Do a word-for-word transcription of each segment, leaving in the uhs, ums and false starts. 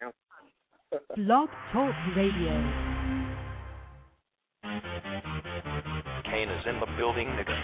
Blog Talk Radio. Kane is in the building, nigga.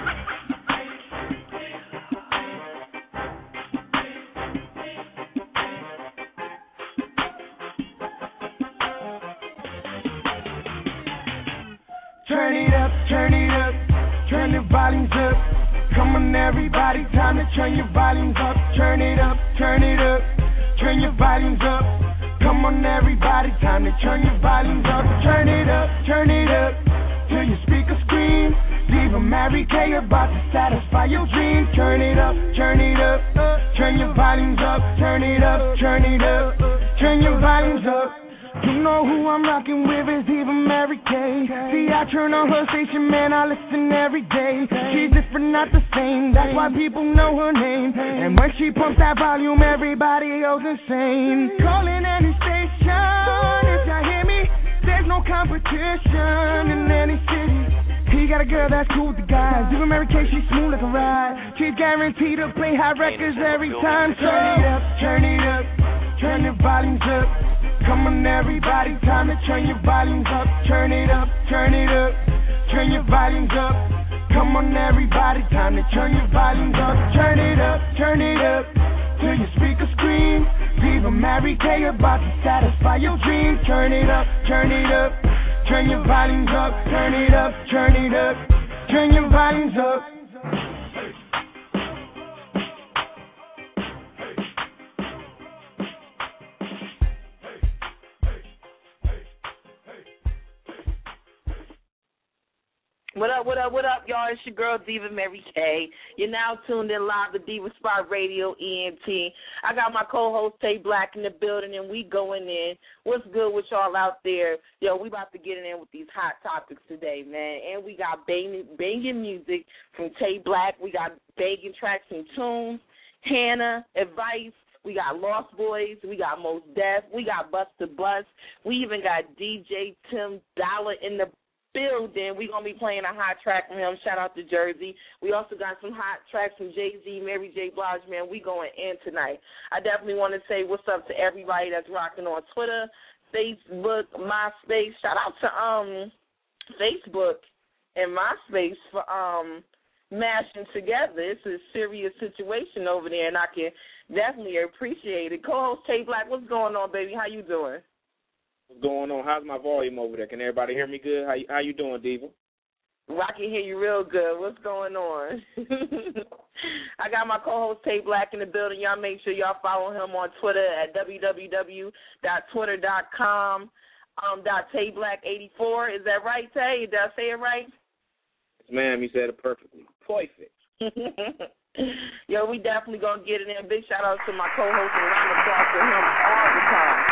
Turn it up, turn it up, turn the volumes up. Come on everybody, time to turn your volumes up. Turn it up, turn it up, turn your volumes up. Come on everybody, time to turn your volumes up. Turn it up, turn it up, till your speakers scream. Diva Mary Kay about to satisfy your dreams. Turn it up, turn it up, turn your volumes up. Turn it up, turn it up, turn your volumes up. You know who I'm rocking with is Diva Mary Kay. See, I turn on her station, man, I listen every day. She's different, not the same, that's why people know her name. And when she pumps that volume, everybody goes insane. Calling any station, if y'all hear me, there's no competition in any city. He got a girl that's cool with the guys. Diva Mary Kay, she's smooth like a ride. She's guaranteed to play high records every time. Turn it up, turn it up, turn the volumes up. Come on everybody, time to turn your volumes up. Turn it up, turn it up, turn your volumes up. Come on everybody, time to turn your volumes up. Turn it up, turn it up, till your speakers scream. Diva Mary Kay about to satisfy your dreams. Turn it up, turn it up, turn your volumes up. Turn it up, turn it up, turn your volumes up. What up, what up, what up, y'all? It's your girl, Diva Mary Kay. You're now tuned in live to Diva Spot Radio, E N T. I got my co-host, Tay Black, in the building, and we going in. What's good with y'all out there? Yo, we about to get in with these hot topics today, man. And we got banging, banging music from Tay Black. We got banging tracks from Tunes, Hannah, Advice. We got Lost Boys. We got Mos Def. We got Busta Bus. We even got D J Tim Dollar in the building. We're going to be playing a hot track from him. Shout out to Jersey. We also got some hot tracks from Jay-Z, Mary J. Blige, man. We going in tonight. I definitely want to say what's up to everybody that's rocking on Twitter, Facebook, MySpace. Shout out to um Facebook and MySpace for um mashing together. It's a serious situation over there, and I can definitely appreciate it. Co-host Tay Black, what's going on, baby? How you doing? What's going on? How's my volume over there? Can everybody hear me good? How you, how you doing, Diva? Well, I can hear you real good. What's going on? I got my co-host Tay Black in the building. Y'all make sure y'all follow him on Twitter at w w w dot twitter dot com um, dot Tay Black eighty-four. Is that right, Tay? Did I say it right? Yes, ma'am. You said it perfectly. Perfect. Yo, we definitely going to get it in. Big shout out to my co-host and round of applause for him all the time.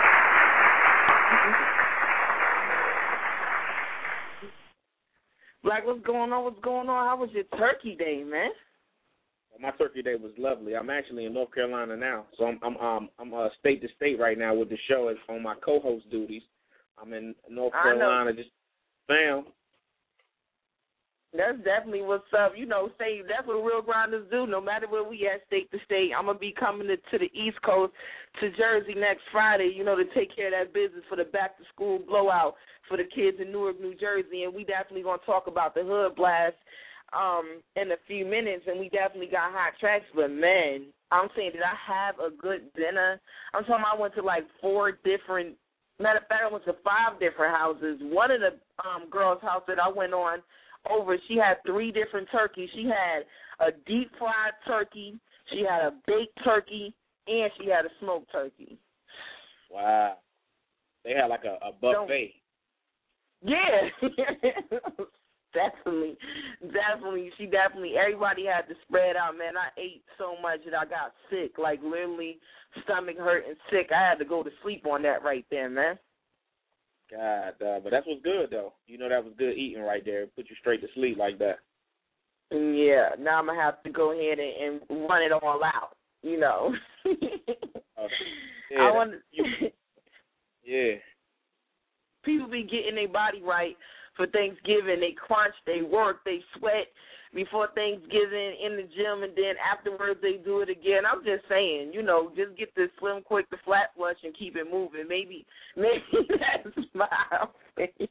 Black, what's going on? What's going on? How was your turkey day, man? Well, my turkey day was lovely. I'm actually in North Carolina now, so I'm I'm um, I'm uh, state to state right now with the show. It's on my co-host duties. I'm in North Carolina, just bam. That's definitely what's up. You know, say that's what real grinders do. No matter where we at, state to state, I'm gonna be coming to, to the East Coast, to Jersey next Friday. You know, to take care of that business for the back to school blowout for the kids in Newark, New Jersey, and we definitely gonna talk about the Hood Blast um, in a few minutes. And we definitely got hot tracks, but man, I'm saying, did I have a good dinner? I'm talking. I went to like four different. Matter of fact, I went to five different houses. One of the um, girls' house that I went on over, she had three different turkeys. She had a deep fried turkey, she had a baked turkey, and she had a smoked turkey. Wow. They had like a, a buffet. Yeah. Definitely. Definitely. She definitely, everybody had to spread out, man. I ate so much that I got sick, like literally stomach hurt and sick. I had to go to sleep on that right there, man. God, uh, but that's what's good, though. You know that was good eating right there. Put you straight to sleep like that. Yeah, now I'm going to have to go ahead and, and run it all out, you know. uh, yeah, I want you, yeah. People be getting their body right for Thanksgiving. They crunch, they work, they sweat before Thanksgiving in the gym, and then afterwards they do it again. I'm just saying, you know, just get the Slim Quick, the flat flush, and keep it moving. Maybe, maybe that's my opinion.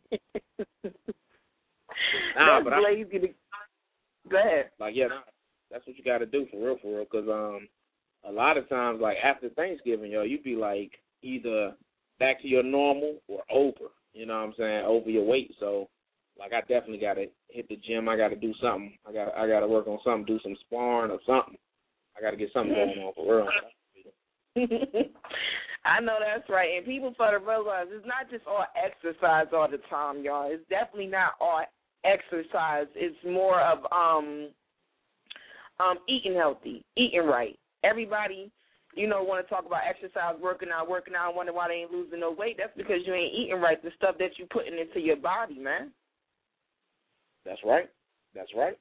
Nah, that's but lazy I, to go ahead. Like, yeah, that's what you got to do for real, for real. Because um, a lot of times, like after Thanksgiving, yo, you be like either back to your normal or over. You know what I'm saying? Over your weight. So, like, I definitely got to hit the gym. I got to do something. I got I got to work on something, do some sparring or something. I got to get something going on for real. I know that's right. And people start to realize it's not just all exercise all the time, y'all. It's definitely not all exercise. It's more of um um eating healthy, eating right. Everybody, you know, want to talk about exercise, working out, working out, wonder why they ain't losing no weight. That's because you ain't eating right, the stuff that you putting into your body, man. That's right. That's right.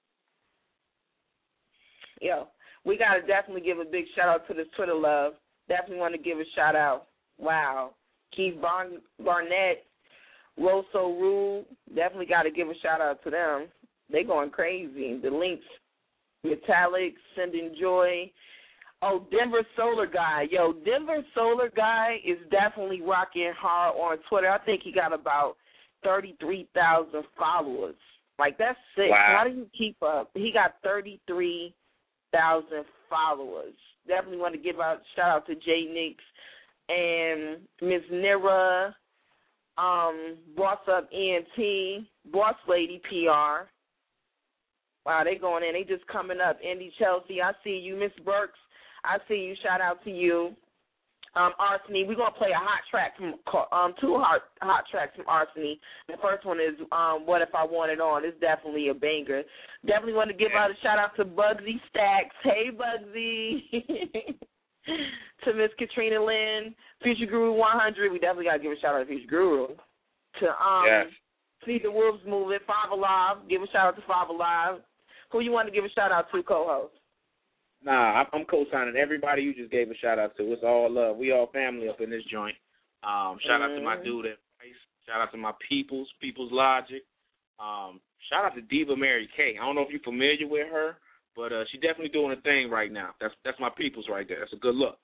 Yo, we got to definitely give a big shout-out to this Twitter love. Definitely want to give a shout-out. Wow. Keith Barn- Barnett, Rosso Rule, definitely got to give a shout-out to them. They going crazy. The links, Metallic, Sending Joy. Oh, Denver Solar Guy. Yo, Denver Solar Guy is definitely rocking hard on Twitter. I think he got about thirty-three thousand followers. Like, that's sick. Wow. How do you keep up? He got thirty-three thousand followers. Definitely want to give a shout-out to Jay Nix and Miz Nira, um, Boss Up E N T, Boss Lady P R. Wow, they going in. They just coming up. Indy Chelsea, I see you. Miss Burks, I see you. Shout out to you. Um, Arsony, we're going to play a hot track from, um, two hot, hot tracks from Arsony. The first one is um, What If I Want It On. It's definitely a banger. Definitely want to give out a shout out to Bugsy Stacks. Hey, Bugsy. To Miss Katrina Lynn, Future Guru one hundred. We definitely got to give a shout out to Future Guru. To um, yes. See the Wolves Moving, Five Alive. Give a shout out to Five Alive. Who you want to give a shout out to, co-host? Nah, I'm co-signing everybody you just gave a shout-out to. It's all love. We all family up in this joint. Um, shout-out mm-hmm. to my dude at Price. Shout-out to my peoples, People's Logic. Um, shout-out to Diva Mary Kay. I don't know if you're familiar with her, but uh, she's definitely doing a thing right now. That's that's my peoples right there. That's a good look.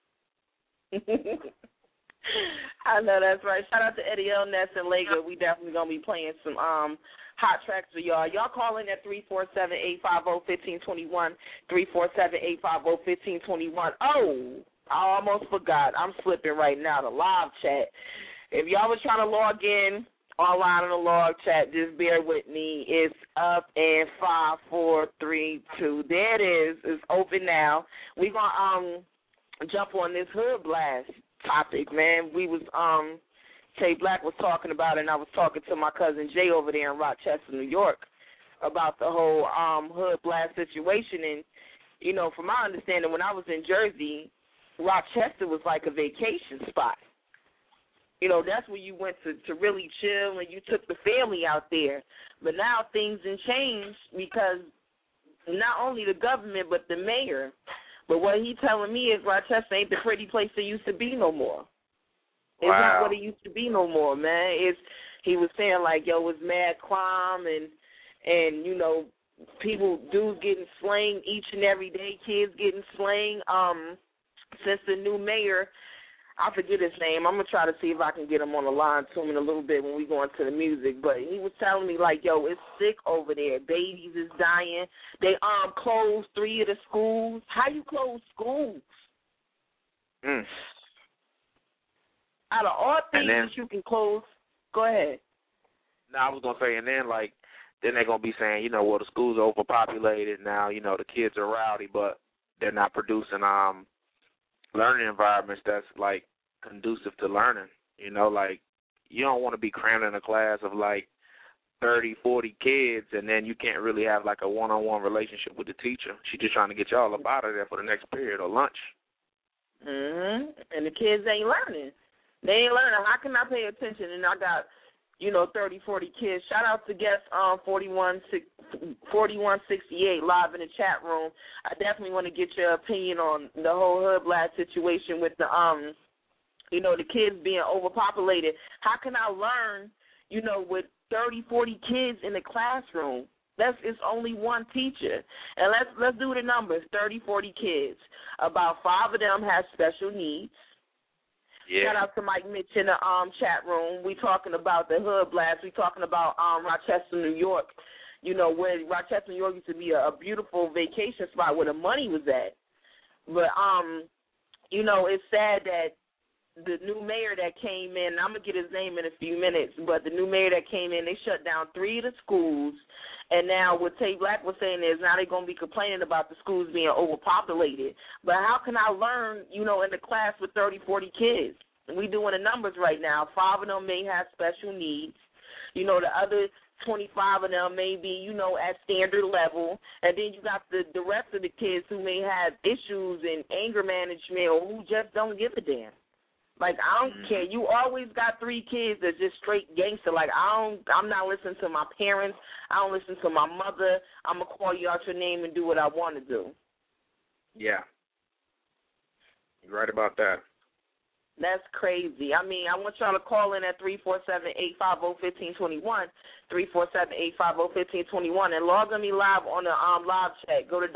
I know that's right. Shout-out to Eddie L. Ness and Lega. We definitely going to be playing some um, hot tracks for y'all. Y'all call in at three four seven, eight five zero, one five two one, three four seven, eight five zero, one five two one. Oh, I almost forgot. I'm slipping right now. The live chat. If y'all was trying to log in online in the log chat, just bear with me. It's up and five, four, three, two. There it is. It's open now. We're going to um jump on this hood blast topic, man. We was um Tay Black was talking about it, and I was talking to my cousin Jay over there in Rochester, New York, about the whole um, hood blast situation. And, you know, from my understanding, when I was in Jersey, Rochester was like a vacation spot. You know, that's where you went to, to really chill, and you took the family out there. But now things have changed because not only the government but the mayor. But what he telling me is Rochester ain't the pretty place it used to be no more. It's wow. not what it used to be no more, man. It's he was saying like, yo, it's mad crime and and you know, people dudes getting slain each and every day, kids getting slain. Um, since the new mayor, I forget his name. I'm gonna try to see if I can get him on the line to him in a little bit when we go into the music. But he was telling me like, yo, it's sick over there. Babies is dying. They um closed three of the schools. How you close schools? Mm. Out of all things then, that you can close, go ahead. No, I was going to say, and then, like, then they're going to be saying, you know, well, the schools are overpopulated now, you know, the kids are rowdy, but they're not producing um learning environments that's, like, conducive to learning. You know, like, you don't want to be crammed in a class of, like, thirty, forty kids, and then you can't really have, like, a one-on-one relationship with the teacher. She's just trying to get y'all up out of there for the next period or lunch. Mm-hmm. And the kids ain't learning. They ain't learning. How can I pay attention? And I got, you know, thirty, forty kids. Shout out to guest um, forty-one sixty-eight live in the chat room. I definitely want to get your opinion on the whole hood blast situation with the, um, you know, the kids being overpopulated. How can I learn, you know, with thirty, forty kids in the classroom. That's it's only one teacher. And let's let's do the numbers, thirty, forty kids. About five of them have special needs. Yeah. Shout out to Mike Mitch in the um, chat room. We talking about the Hood Blast. We talking about um, Rochester, New York. You know, where Rochester, New York used to be a, a beautiful vacation spot where the money was at. But, um, you know, it's sad that the new mayor that came in, I'm going to get his name in a few minutes, but the new mayor that came in, they shut down three of the schools. And now what Tay Black was saying is now they're going to be complaining about the schools being overpopulated. But how can I learn, you know, in the class with thirty, forty kids? We doing the numbers right now. Five of them may have special needs. You know, the other twenty-five of them may be, you know, at standard level. And then you got the, the rest of the kids who may have issues in anger management or who just don't give a damn. Like, I don't mm-hmm. care. You always got three kids that's just straight gangster. Like, I don't, I'm not listening to my parents. I don't listen to my mother. I'm going to call you out your name and do what I want to do. Yeah. You're right about that. That's crazy. I mean, I want y'all to call in at three four seven, eight five zero, one five two one, three four seven, eight five zero, one five two one, and log on me live on the um, live chat. Go to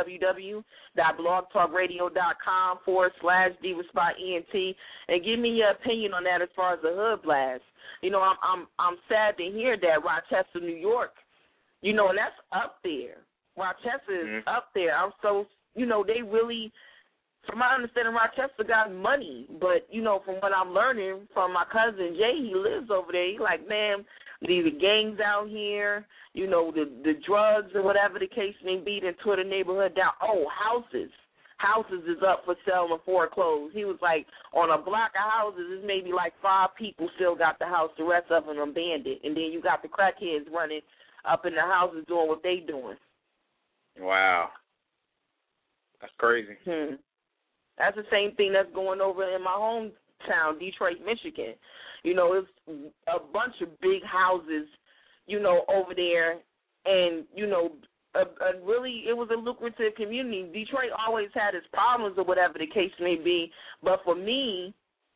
www.blogtalkradio.com forward slash DivaSpotEnt and give me your opinion on that as far as the Hood Blast. You know, I'm I'm I'm sad to hear that Rochester, New York, you know, and that's up there. Rochester is mm-hmm. up there. I'm so, you know, they really... From my understanding, Rochester got money, but, you know, from what I'm learning from my cousin Jay, he lives over there. He's like, man, these gangs out here, you know, the the drugs or whatever the case may be, then tore the neighborhood down. Oh, houses. Houses is up for sale and foreclosed. He was like, on a block of houses, there's maybe like five people still got the house. The rest of them abandoned. And then you got the crackheads running up in the houses doing what they doing. Wow. That's crazy. Hmm. That's the same thing that's going over in my hometown, Detroit, Michigan. You know, it's a bunch of big houses, you know, over there. And, you know, a, a really, it was a lucrative community. Detroit always had its problems or whatever the case may be. But for me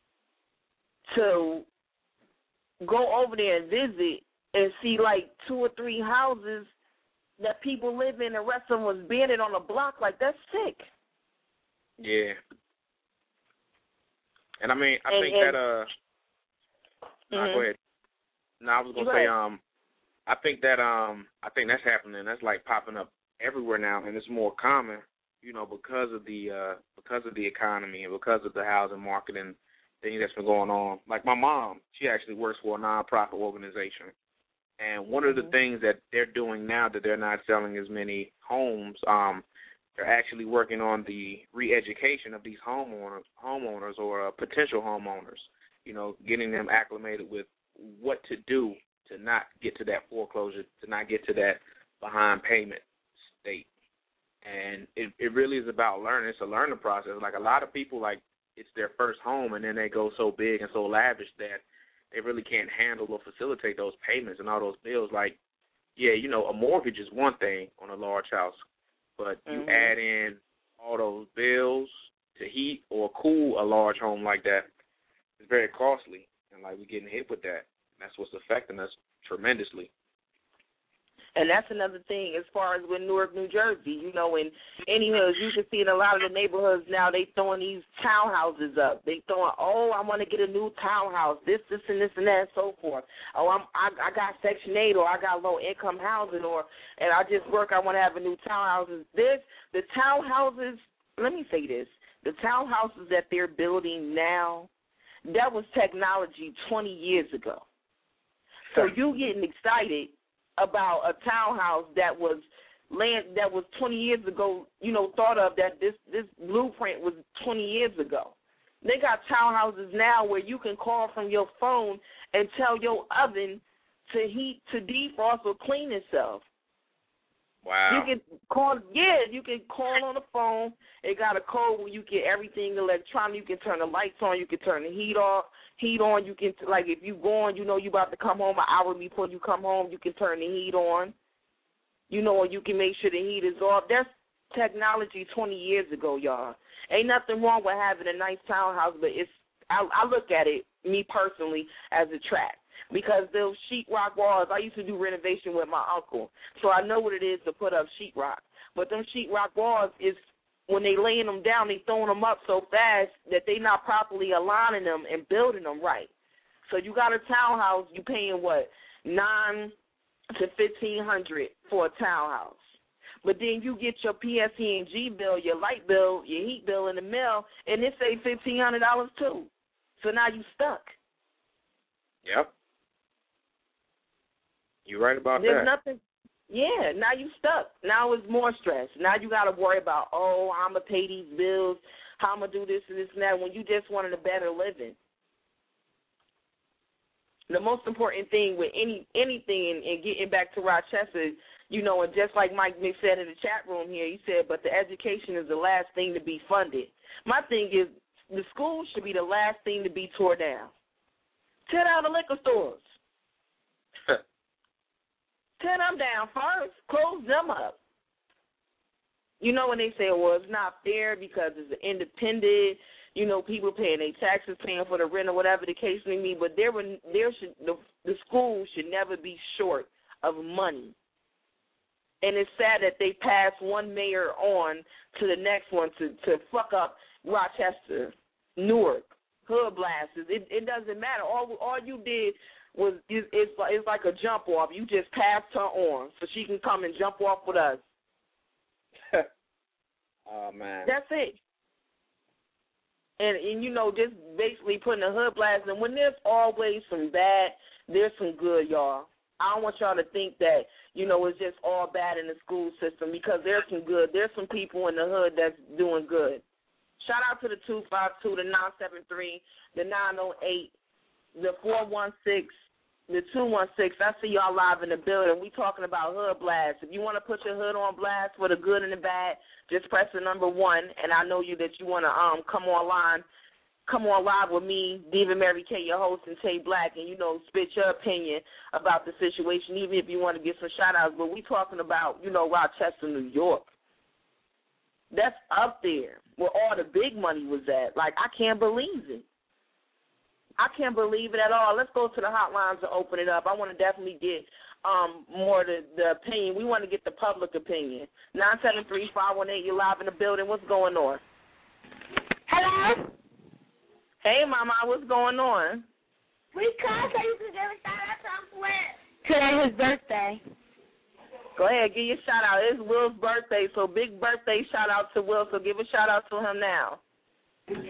to go over there and visit and see like two or three houses that people live in, the rest of them was abandoned on a block, like, that's sick. Yeah. And I mean, I and, think and, that, uh, mm-hmm. nah, go ahead. No, I was going to say, um, I think that, um, I think that's happening. That's like popping up everywhere now, and it's more common, you know, because of the, uh, because of the economy and because of the housing market and things that's been going on. Like my mom, she actually works for a nonprofit organization. And one mm-hmm. of the things that they're doing now that they're not selling as many homes, um, they're actually working on the re-education of these homeowners, homeowners or uh, potential homeowners, you know, getting them acclimated with what to do to not get to that foreclosure, to not get to that behind payment state. And it, it really is about learning. It's a learning process. Like a lot of people, like it's their first home, and then they go so big and so lavish that they really can't handle or facilitate those payments and all those bills. Like, yeah, you know, a mortgage is one thing on a large house. But you mm-hmm. add in all those bills to heat or cool a large home like that, it's very costly. And, like, we're getting hit with that. And that's what's affecting us tremendously. And that's another thing as far as with Newark, New Jersey. You know, in any hoods, you can see in a lot of the neighborhoods now they throwing these townhouses up. They throwing, oh, I want to get a new townhouse, this, this, and this, and that, and so forth. Oh, I'm, I, I got Section eight, or I got low-income housing, or and I just work, I want to have a new townhouse. This, the townhouses, let me say this, the townhouses that they're building now, that was technology twenty years ago. So you getting excited about a townhouse that was land that was twenty years ago, you know, thought of that this, this blueprint was twenty years ago. They got townhouses now where you can call from your phone and tell your oven to heat, to defrost, or clean itself. Wow. You can call, yeah, you can call on the phone. It got a code where you get everything electronic. You can turn the lights on. You can turn the heat off. Heat on. You can, like, if you go on, you know you about to come home an hour before you come home, you can turn the heat on. You know, you can make sure the heat is off. That's technology twenty years ago, y'all. Ain't nothing wrong with having a nice townhouse, but it's, I, I look at it, me personally, as a trap. because those sheetrock walls, I used to do renovation with my uncle, so I know what it is to put up sheetrock. But them sheetrock walls is, when they laying them down, they throwing them up so fast that they not properly aligning them and building them right. So you got a townhouse, you paying what, nine to fifteen hundred for a townhouse. But then you get your P S E and G bill, your light bill, your heat bill in the mail, and it say fifteen hundred dollars too. So now you stuck. Yep. You're right about There's that. nothing. Yeah, now you stuck. Now it's more stress. Now you got to worry about, oh, I'm going to pay these bills, how I'm going to do this and this and that, when you just wanted a better living. The most important thing with any anything, and, and getting back to Rochester, you know, and just like Mike Mick said in the chat room here, he said, but the education is the last thing to be funded. My thing is, the schools should be the last thing to be tore down. Tear down the liquor stores. Tear them down first. Close them up. You know when they say, well, it's not fair because it's an independent, you know, people paying their taxes, paying for the rent or whatever the case may be, but there, were, there should the, the schools should never be short of money. And it's sad that they pass one mayor on to the next one to, to fuck up Rochester, Newark, hood blasters. It, it doesn't matter. All all you did was is it's, it's like a jump off. You just passed her on so she can come and jump off with us. Oh man, that's it. And and you know, just basically putting a hood blast. And when there's always some bad, there's some good, y'all. I don't want y'all to think that, you know, it's just all bad in the school system, because there's some good. There's some people in the hood that's doing good. Shout out to the two five two, the nine seven three, the nine oh eight, the four one six, the two one six. I see y'all live in the building. We talking about hood blast. If you want to put your hood on blast for the good and the bad, just press the number one. And I know you that you want to um come online. Come on live with me, Diva Mary Kay, your host, and Tay Black, and, you know, spit your opinion about the situation, even if you want to get some shout-outs. But we talking about, you know, Rochester, New York. That's up there where all the big money was at. Like, I can't believe it. I can't believe it at all. Let's go to the hotlines and open it up. I want to definitely get um, more the, the opinion. We want to get the public opinion. nine seven three, five one eight, you're live in the building. What's going on? Hello? Hey, Mama, what's going on? We called so you could give a shout-out to Uncle Will. Today his birthday. Go ahead, give your shout-out. It's Will's birthday, so big birthday shout-out to Will, so give a shout-out to him now. Big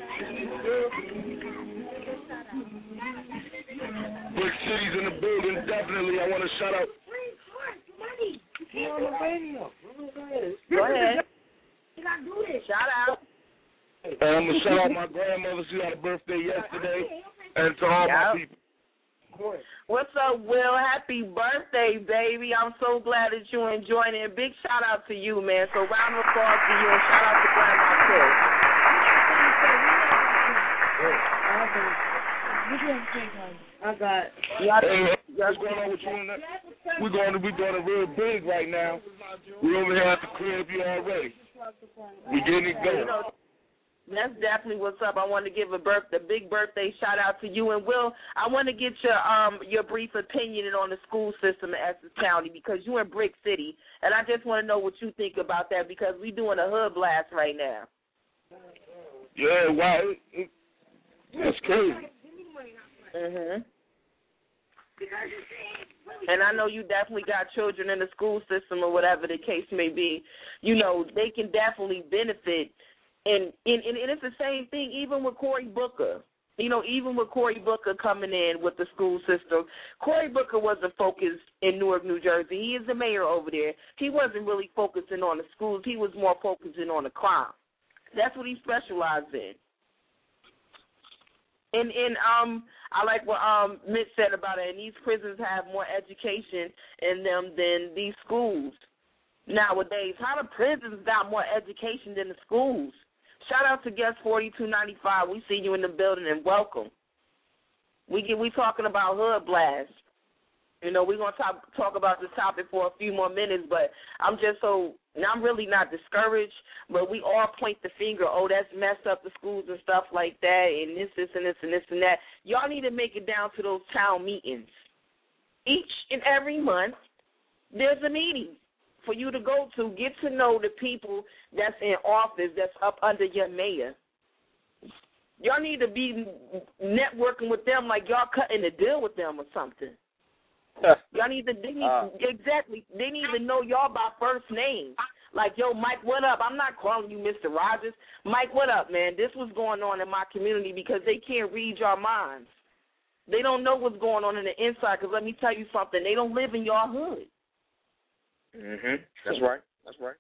cities in the building, definitely. I want to shout out. On the radio. Go ahead. You got to do this. Shout out. And I'm going to shout out my grandmother. She had a birthday yesterday. And to all yep. my people. What's up, Will? Happy birthday, baby. I'm so glad that you're enjoying it. Big shout out to you, man. So round of applause to you, and shout out to Grandma too. I got Hey, what's going on with you on that? We're going to be doing it real big right now. We're over here at the crib. You already. We're getting it going. That's definitely what's up. I want to give a birth, the big birthday shout out to you. And Will, I want to get your um your brief opinion on the school system in Essex County, because you're in Brick City, and I just want to know what you think about that, because we're doing a hood blast right now. Yeah, wow, it, it, it's crazy. Mhm. And I know you definitely got children in the school system or whatever the case may be. You know, they can definitely benefit. And, and and it's the same thing even with Cory Booker. You know, even with Cory Booker coming in with the school system, Cory Booker wasn't focused in Newark, New Jersey. He is the mayor over there. He wasn't really focusing on the schools. He was more focusing on the crime. That's what he specialized in. And and um, I like what um Mitch said about it. And these prisons have more education in them than these schools nowadays. How the prisons got more education than the schools? Shout out to Guest forty-two ninety-five. We see you in the building, and welcome. We get we talking about hood blast. You know, we're gonna talk talk about this topic for a few more minutes, but I'm just so And I'm really not discouraged, but we all point the finger, oh, that's messed up the schools and stuff like that, and this, this, and this, and this, and that. Y'all need to make it down to those town meetings. Each and every month, there's a meeting for you to go to, get to know the people that's in office, that's up under your mayor. Y'all need to be networking with them like y'all cutting a deal with them or something. Y'all need to, they need, uh, exactly, they need to know y'all by first name. Like, yo, Mike, what up? I'm not calling you Mister Rogers. Mike, what up, man? This was going on in my community because they can't read your minds. They don't know what's going on in the inside because let me tell you something, they don't live in your hood. Mm-hmm. That's right. That's right.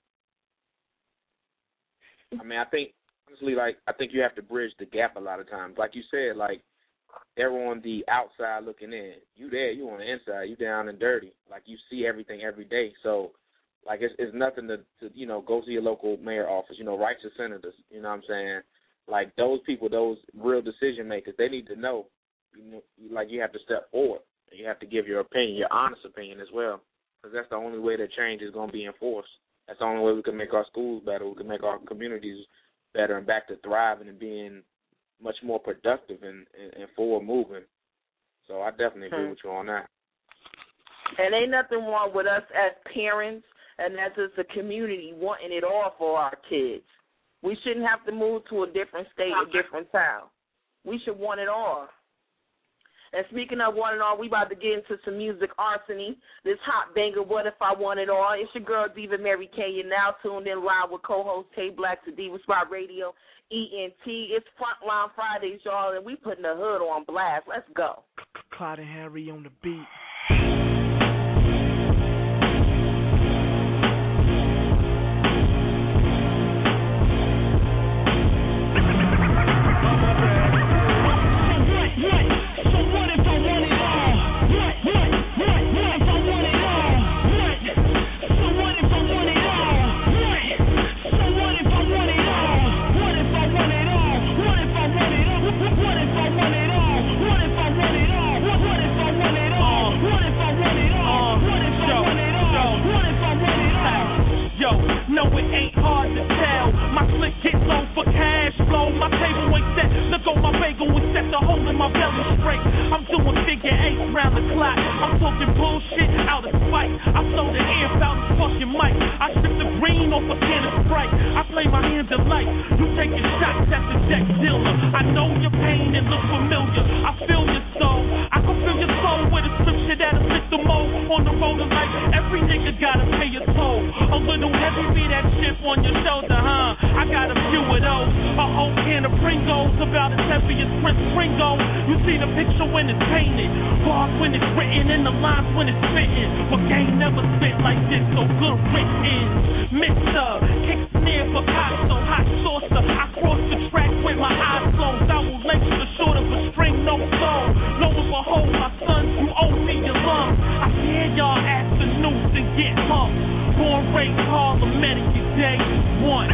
I mean, I think, honestly, like, I think you have to bridge the gap a lot of times. Like you said, like, they're on the outside looking in. You there, you on the inside, you down and dirty. Like, you see everything every day. So, like, it's, it's nothing to, to, you know, go to your local mayor office, you know, write to senators, you know what I'm saying? Like, those people, those real decision makers, they need to know, you know, like, you have to step forward. And you have to give your opinion, your honest opinion as well, because that's the only way that change is going to be enforced. That's the only way we can make our schools better. We can make our communities better and back to thriving and being much more productive and, and, and forward moving. So I definitely agree hmm. with you on that. And ain't nothing wrong with us as parents and as a community wanting it all for our kids. We shouldn't have to move to a different state, a different town. We should want it all. And speaking of one and all, we about to get into some music arsony. This hot banger, What If I Want It All? It's your girl, Diva Mary Kay. You're now tuned in live with co-host Tay Black to Diva Spot Radio, E N T. It's Frontline Fridays, y'all, and we putting the hood on blast. Let's go. Clyde and Harry on the beat. No, it ain't hard to tell. My slick gets on for cash flow. My table ain't set. Look on my bagel and set the hole in my belly straight. I'm doing figure eight round the clock. I'm talking bullshit out of spite. I sold the amp out of fucking mic. I stripped the green off a can of Sprite. I play my hands of light. You taking shots at the deck dealer. I know your pain and look familiar. I feel your soul. I can feel your soul with a scripture that'll fit the mold. On the road of life, every nigga gotta pay a toll. A little heavy be that chip on your shoulder, huh? I got a few of those. A whole can of Pringles, about as heavy as Prince Pringle. You see the picture when it's painted, bars when it's written, and the lines when it's fitting. But game never spit like this, so good written. Mister kick snare Picasso, hot saucer. I cross the track with my eyes closed. I will lace the short of a string, no soul. Lo and behold, my son, you owe me your lungs. I hear y'all ask the news and get humped. Born, raised, Harlem, Medicaid, day one.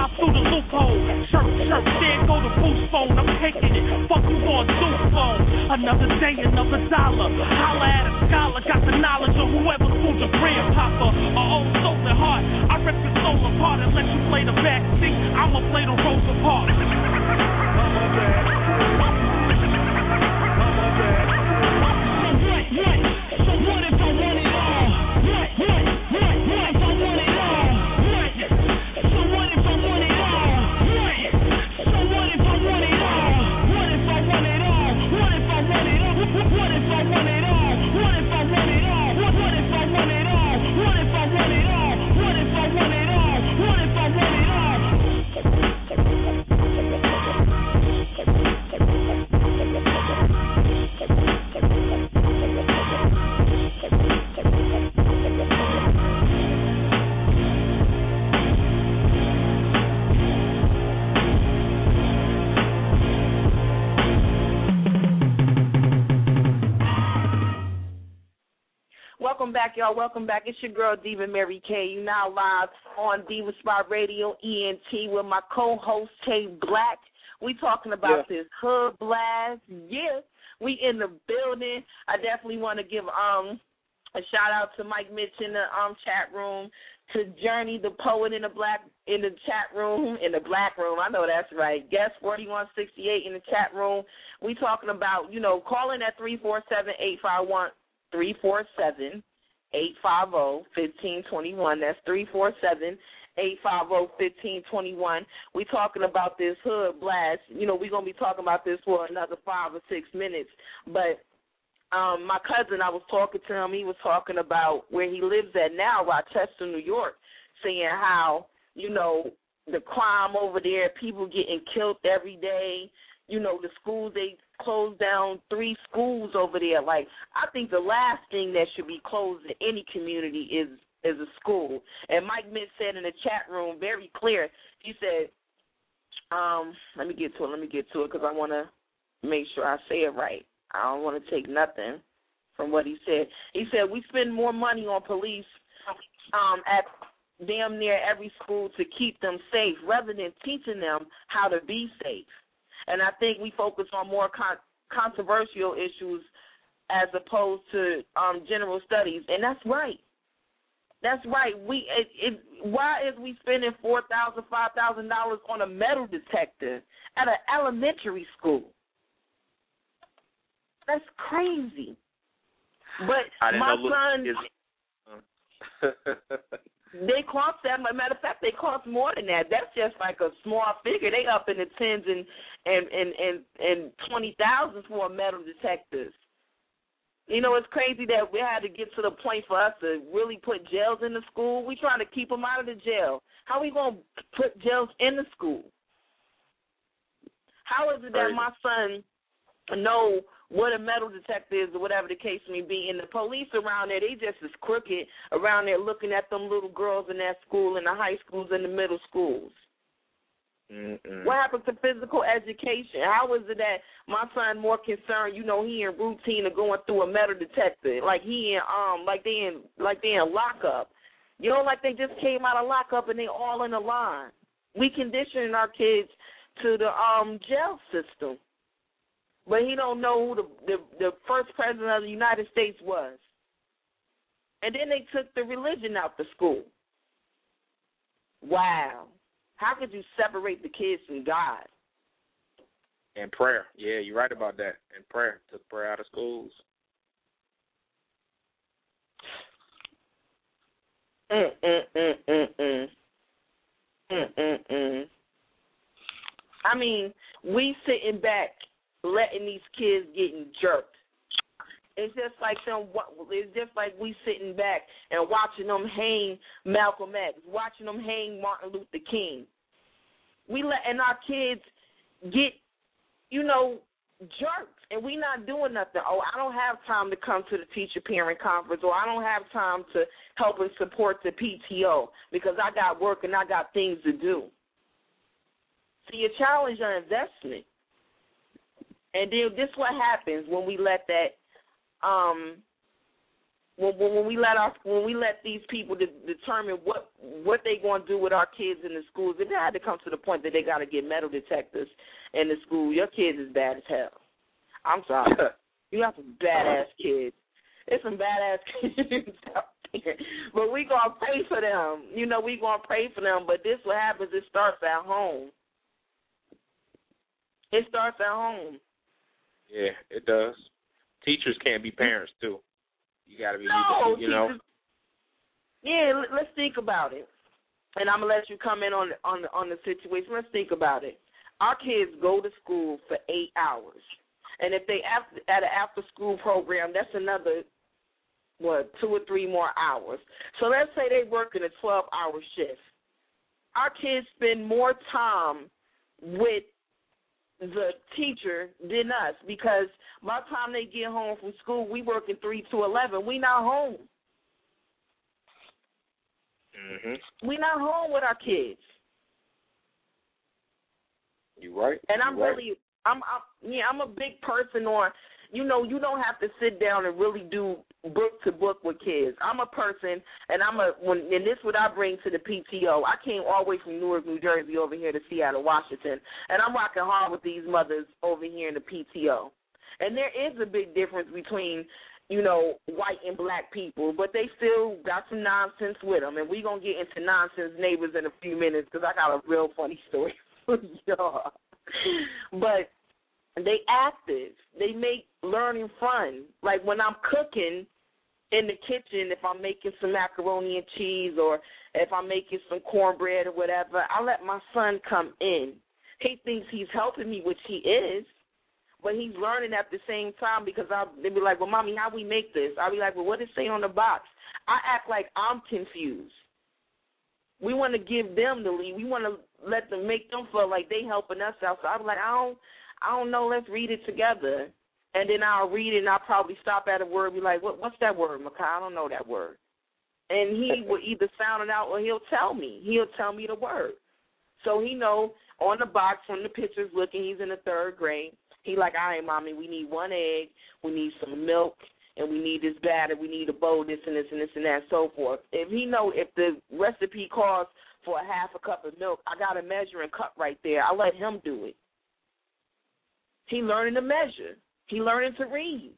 Phone, I'm taking it. Fuck you on Zoom phone. Another day, another dollar. Holla at a scholar, got the knowledge of whoever fooled your grandpapa. A old soul at heart. I rip your soul apart and let you play the back seat. I'ma play the Rosa Parks. Mama bad. Mama bad. What, what? So what if I want it all? What, what, what, what if I want it all? What? So what if I want it all? What? So what if I want it all? What if I want it all? What if I want it all? What if I want it all? What if I want it all? What, what if I want it all? What if I want it all? What if I want it all? What if I want it all? Welcome back, y'all. Welcome back. It's your girl, Diva Mary K. You now live on Diva Spot Radio, E N T, with my co-host, Tay Black. We talking about yeah. this hood blast. Yeah, we in the building. I definitely want to give um a shout-out to Mike Mitch in the um chat room, to Journey, the poet in the black in the chat room, in the black room. I know that's right. Guest forty-one sixty-eight in the chat room. We talking about, you know, calling at three four seven, eight five one, three four seven, eight five zero, one five two one. That's three four seven, eight five zero, one five two one. We talking about this hood blast. You know, we're going to be talking about this for another five or six minutes. But um, my cousin, I was talking to him. He was talking about where he lives at now, Rochester, New York, saying how, you know, the crime over there, people getting killed every day. You know, the schools, they closed down three schools over there. Like, I think the last thing that should be closed in any community is is a school. And Mike Mitch said in the chat room very clear, he said, um, let me get to it, let me get to it, because I want to make sure I say it right. I don't want to take nothing from what he said. He said, we spend more money on police um, at damn near every school to keep them safe rather than teaching them how to be safe. And I think we focus on more con- controversial issues as opposed to um, general studies, and that's right. That's right. We it, it, why is we spending four thousand, five thousand dollars on a metal detector at an elementary school? That's crazy. But I didn't my know son. They cost that. Matter of fact, they cost more than that. That's just like a small figure. They up in the tens and and and and, and twenty thousands for metal detectors. You know, it's crazy that we had to get to the point for us to really put jails in the school. We trying to keep them out of the jail. How are we gonna put jails in the school? How is it that my son know what a metal detector is or whatever the case may be, and the police around there, they just as crooked around there looking at them little girls in that school, in the high schools and the middle schools. Mm-mm. What happened to physical education? How is it that my son more concerned, you know, he in routine of going through a metal detector, like he in um like they in like they in lockup. You know, like they just came out of lockup and they all in a line. We conditioning our kids to the um jail system. But he don't know who the, the the first president of the United States was. And then they took the religion out the school. Wow. How could you separate the kids from God? And prayer. Yeah, you're right about that. And prayer. Took prayer out of schools. Mm, mm, mm, mm, mm. Mm, mm, mm. I mean, we sitting back letting these kids getting jerked. It's just like them. It's just like we sitting back and watching them hang Malcolm X, watching them hang Martin Luther King. We letting our kids get, you know, jerked, and we not doing nothing. Oh, I don't have time to come to the teacher-parent conference, or I don't have time to help and support the P T O because I got work and I got things to do. So you challenge your investment. And then this is what happens when we let that, um, when, when we let our when we let these people de- determine what what they going to do with our kids in the schools. If it had to come to the point that they got to get metal detectors in the school, your kids is bad as hell. I'm sorry. You got some badass kids. There's some badass kids out there. But we going to pray for them. You know, we going to pray for them. But this what happens, it starts at home. It starts at home. Yeah, it does. Teachers can't be parents, too. You got to be, no, you know. Teachers, yeah, let's think about it. And I'm going to let you come in on the, on, the, on the situation. Let's think about it. Our kids go to school for eight hours. And if they after, at an after-school program, that's another, what, two or three more hours. So let's say they work in a twelve-hour shift. Our kids spend more time with the teacher than us because by the time they get home from school, we working three to eleven. We not home. Mm-hmm. We not home with our kids. You right. And I'm you right. really, I'm, I'm, yeah, I'm a big person on, you know, you don't have to sit down and really do book to book with kids. I'm a person, and I'm a, when, and this is what I bring to the P T O. I came all the way from Newark, New Jersey over here to Seattle, Washington, and I'm rocking hard with these mothers over here in the P T O. And there is a big difference between, you know, white and black people, but they still got some nonsense with them, and we're going to get into nonsense neighbors in a few minutes because I got a real funny story for y'all. But they active. They make learning fun. Like when I'm cooking in the kitchen, if I'm making some macaroni and cheese or if I'm making some cornbread or whatever, I let my son come in. He thinks he's helping me, which he is, but he's learning at the same time because I'll, they'll be like, well, Mommy, how we make this? I'll be like, well, what does it say on the box? I act like I'm confused. We want to give them the lead. We want to let them, make them feel like they helping us out. So I'm like, I don't, I don't know. Let's read it together. And then I'll read it, and I'll probably stop at a word and be like, what, what's that word, Makai? I don't know that word. And he will either sound it out or he'll tell me. He'll tell me the word. So he know on the box, when the picture's looking, he's in the third grade. He like, all right, Mommy, we need one egg, we need some milk, and we need this batter, we need a bowl, this and this and this and that, and so forth. If he know if the recipe calls for a half a cup of milk, I got a measuring cup right there. I let him do it. He learning to measure. He learning to read.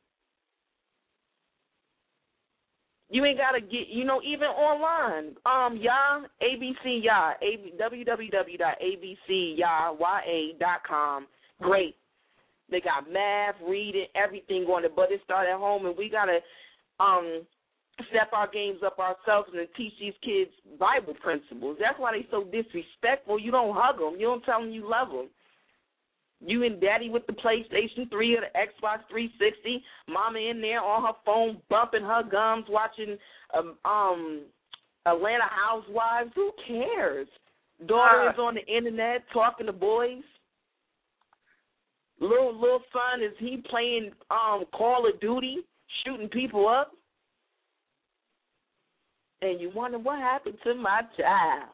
You ain't got to get, you know, even online. Um, Yah, A B C Yah, w w w dot a b c yah dot com. Great. They got math, reading, everything going, but it started at home, and we got to um, step our games up ourselves and teach these kids Bible principles. That's why they so disrespectful. You don't hug them. You don't tell them you love them. You and Daddy with the PlayStation three or the Xbox three sixty, Mama in there on her phone bumping her gums, watching um, um, Atlanta Housewives. Who cares? Daughter is on the internet talking to boys. Little little son, is he playing um, Call of Duty, shooting people up? And you wonder what happened to my child.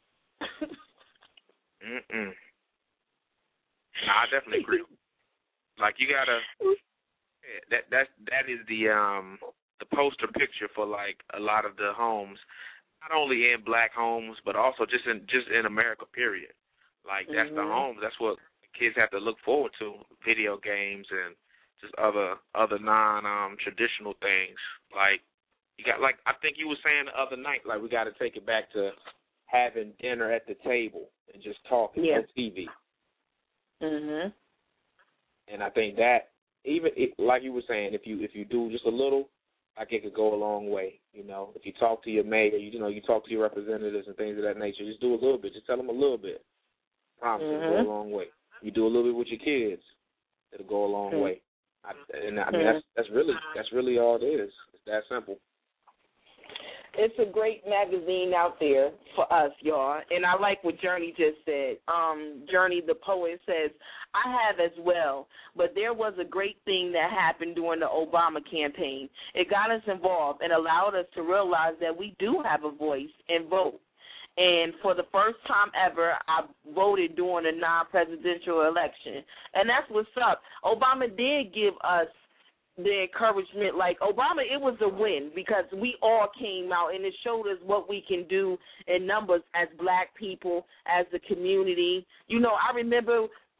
Mm-mm. No, I definitely agree. Like you gotta, that that that is the um the poster picture for like a lot of the homes, not only in black homes but also just in just in America. Period. Like that's mm-hmm. the homes. That's what kids have to look forward to: video games and just other other non um traditional things. Like you got, like I think you were saying the other night, like we got to take it back to having dinner at the table and just talking yeah. on T V. Mhm. And I think that even if, like you were saying, if you if you do just a little, like it could go a long way. You know, if you talk to your mayor, you, you know, you talk to your representatives and things of that nature. Just do a little bit. Just tell them a little bit. Promise mm-hmm. it'll go a long way. You do a little bit with your kids, it'll go a long mm-hmm. way. I, and I mean mm-hmm. that's that's really that's really all it is. It's that simple. It's a great magazine out there for us, y'all. And I like what Journey just said. Um, Journey, the poet, says, I have as well, but there was a great thing that happened during the Obama campaign. It got us involved and allowed us to realize that we do have a voice and vote. And for the first time ever, I voted during a non-presidential election. And that's what's up. Obama did give us the encouragement, like Obama, it was a win because we all came out and it showed us what we can do in numbers as black people, as the community. You know, I remember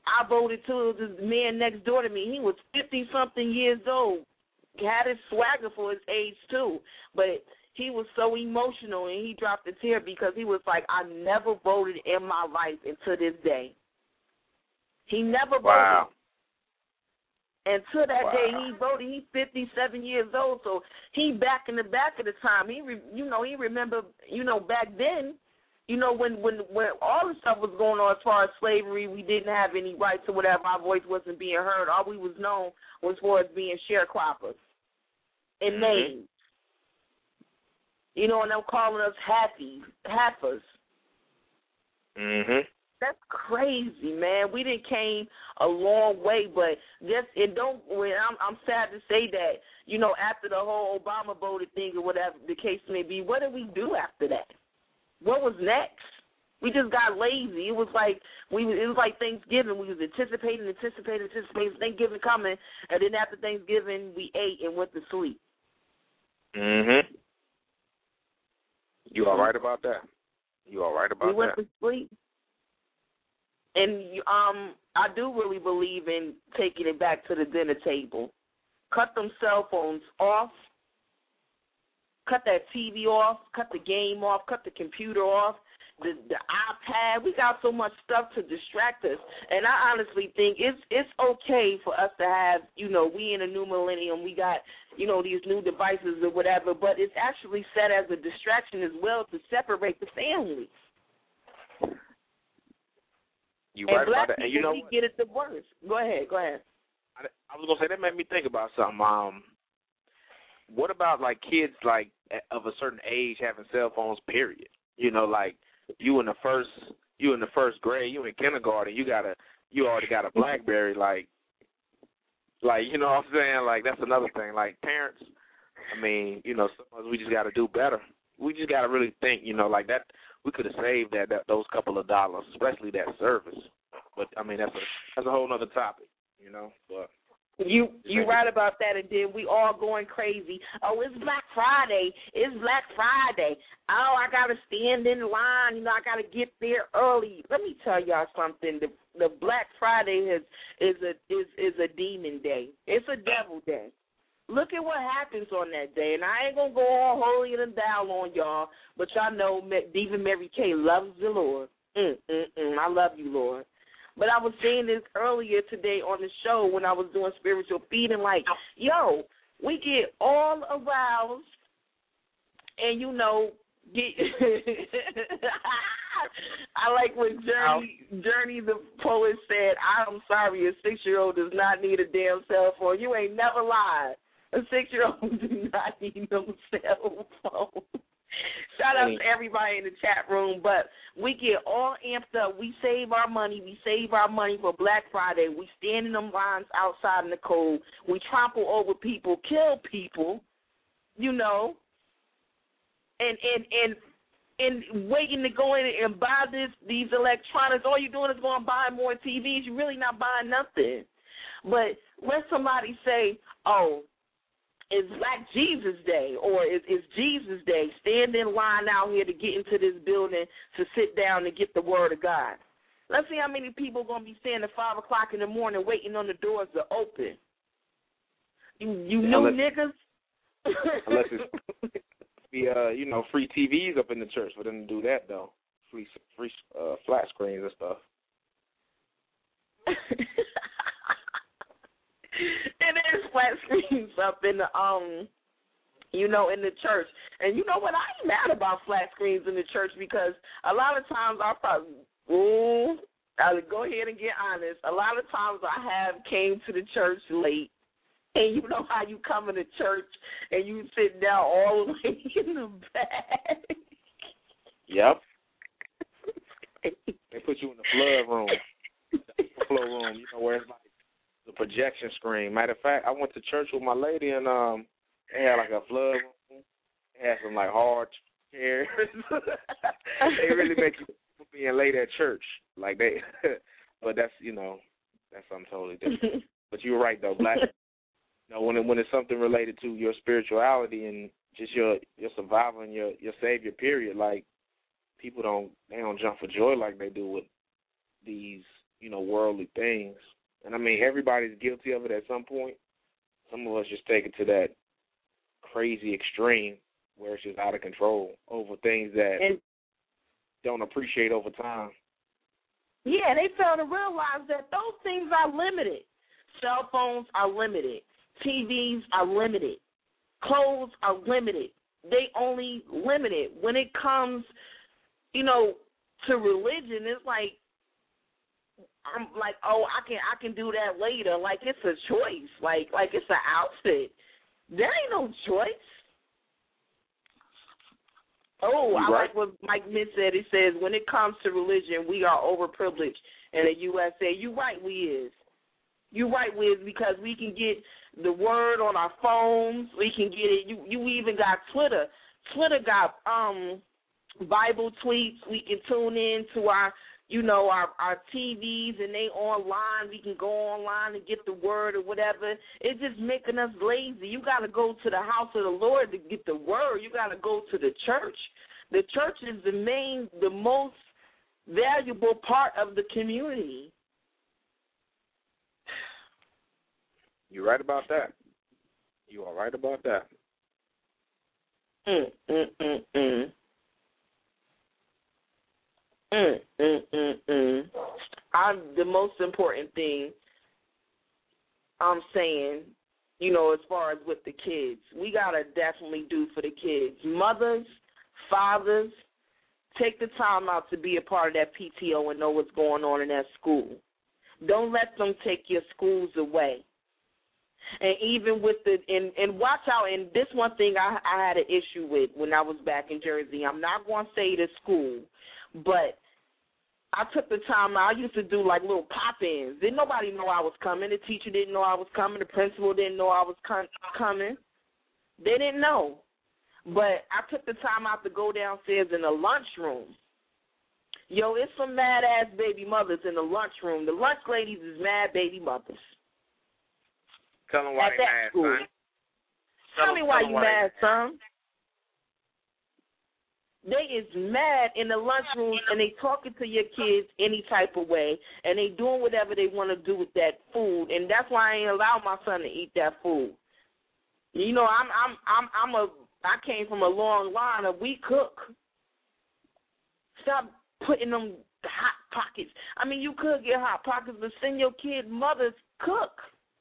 I voted too. This man next door to me, he was fifty-something years old, had his swagger for his age too, but he was so emotional and he dropped a tear because he was like, I never voted in my life until this day. He never wow. voted. And to that wow. day, he voted. He's fifty-seven years old, so he back in the back of the time. He, re, you know, he remember, you know, back then, you know, when, when when all the stuff was going on as far as slavery, we didn't have any rights or whatever. Our voice wasn't being heard. All we was known was for us being sharecroppers and mm-hmm. names. You know, and them calling us happy, halfers. Mm-hmm. That's crazy, man. We didn't came a long way, but just it don't. When I'm, I'm sad to say that, you know, after the whole Obama voted thing or whatever the case may be, what did we do after that? What was next? We just got lazy. It was like we. It was like Thanksgiving. We was anticipating, anticipating, anticipating Thanksgiving coming, and then after Thanksgiving, we ate and went to sleep. Mhm. You all right about that? You all right about that? We went that? to sleep. And um, I do really believe in taking it back to the dinner table. Cut them cell phones off. Cut that T V off. Cut the game off. Cut the computer off. The, the iPad. We got so much stuff to distract us. And I honestly think it's it's okay for us to have, you know, we in a new millennium. We got, you know, these new devices or whatever. But it's actually set as a distraction as well to separate the families. You and right black about that. And you people, know we get it the worst. Go ahead, go ahead. I, I was gonna say that made me think about something. Um, what about like kids like of a certain age having cell phones? Period. You know, like you in the first, you in the first grade, you in kindergarten, you got a, you already got a BlackBerry. Like, like you know what I'm saying? Like that's another thing. Like parents, I mean, you know, sometimes we just got to do better. We just got to really think. You know, like that. We could have saved that, that those couple of dollars, especially that service. But I mean, that's a that's a whole other topic, you know. But you you right about that, and then we all going crazy. Oh, it's Black Friday. It's Black Friday. Oh, I gotta stand in line. You know, I gotta get there early. Let me tell y'all something. The the Black Friday is is a is is a demon day. It's a devil day. Look at what happens on that day, and I ain't going to go all holier than thou on y'all, but y'all know Diva Mary Kay loves the Lord. Mm, mm, mm, I love you, Lord. But I was saying this earlier today on the show when I was doing spiritual feeding, like, yo, we get all aroused and, you know, get I like when Journey, Journey the poet said, I'm sorry, a six-year-old does not need a damn cell phone. You ain't never lied. A six-year-old do not need no cell phone. Shout out to everybody in the chat room, but we get all amped up. We save our money. We save our money for Black Friday. We stand in them lines outside in the cold. We trample over people, kill people, you know, and and and and waiting to go in and buy this these electronics. All you're doing is going to buy more T Vs. You're really not buying nothing. But let somebody say, oh, it's Black Jesus Day, or it's, it's Jesus Day. Stand in line out here to get into this building to sit down and get the word of God. Let's see how many people are going to be standing at five o'clock in the morning waiting on the doors to open. You, you new unless, niggas? Unless it's be, uh, you know, free T Vs up in the church for them to do that, though. Free, free uh, flat screens and stuff. And there's flat screens up in the um, you know, in the church. And you know what? I ain't mad about flat screens in the church because a lot of times I probably, ooh, I'll go ahead and get honest. A lot of times I have came to the church late, and you know how you come into church and you sit down all the way in the back. Yep. They put you in the flood room, the floor room. You know where it's like the projection screen. Matter of fact, I went to church with my lady, and um, they had like a flood room. They had some like hard chairs. They really make you being late at church, like they. But that's you know, that's something totally different. But you're right though, Black. You know, when it, when it's something related to your spirituality and just your your survival and your your savior period, like people don't they don't jump for joy like they do with these you know, worldly things. And, I mean, everybody's guilty of it at some point. Some of us just take it to that crazy extreme where it's just out of control over things that and, don't appreciate over time. Yeah, they fail to realize that those things are limited. Cell phones are limited. T Vs are limited. Clothes are limited. They only limited. When it comes, you know, to religion, it's like, I'm like, oh, I can I can do that later. Like, it's a choice. Like, like it's an outfit. There ain't no choice. Oh, I right. like what Mike Mitt said. He says, when it comes to religion, we are overprivileged in the U S A. You're right, we is. You're right, we is, because we can get the word on our phones. We can get it. You you even got Twitter. Twitter got um Bible tweets. We can tune in to our, you know, our, our T Vs, and they online. We can go online and get the word or whatever. It's just making us lazy. You got to go to the house of the Lord to get the word. You got to go to the church. The church is the main, the most valuable part of the community. You're right about that. You are right about that. Mm, mm, mm, mm. Mm, mm, mm, mm. I'm, the most important thing I'm saying, you know, as far as with the kids, we got to definitely do for the kids. Mothers, fathers, take the time out to be a part of that P T O and know what's going on in that school. Don't let them take your schools away. And even with the, and, and watch out, and this one thing I, I had an issue with when I was back in Jersey. I'm not going to say the school, but I took the time out. I used to do like little pop-ins. Didn't nobody know I was coming. The teacher didn't know I was coming. The principal didn't know I was com- coming. They didn't know. But I took the time out to go downstairs in the lunchroom. Yo, it's some mad-ass baby mothers in the lunchroom. The lunch ladies is mad baby mothers. Tell them why At they that mad, school. son. Tell, tell me why tell you why mad, son. They is mad in the lunchroom, and they talking to your kids any type of way, and they doing whatever they want to do with that food, and that's why I ain't allow my son to eat that food. You know, I'm I'm I'm I'm a I came from a long line of we cook. Stop putting them hot pockets. I mean, you could get hot pockets, but send your kid mothers cook.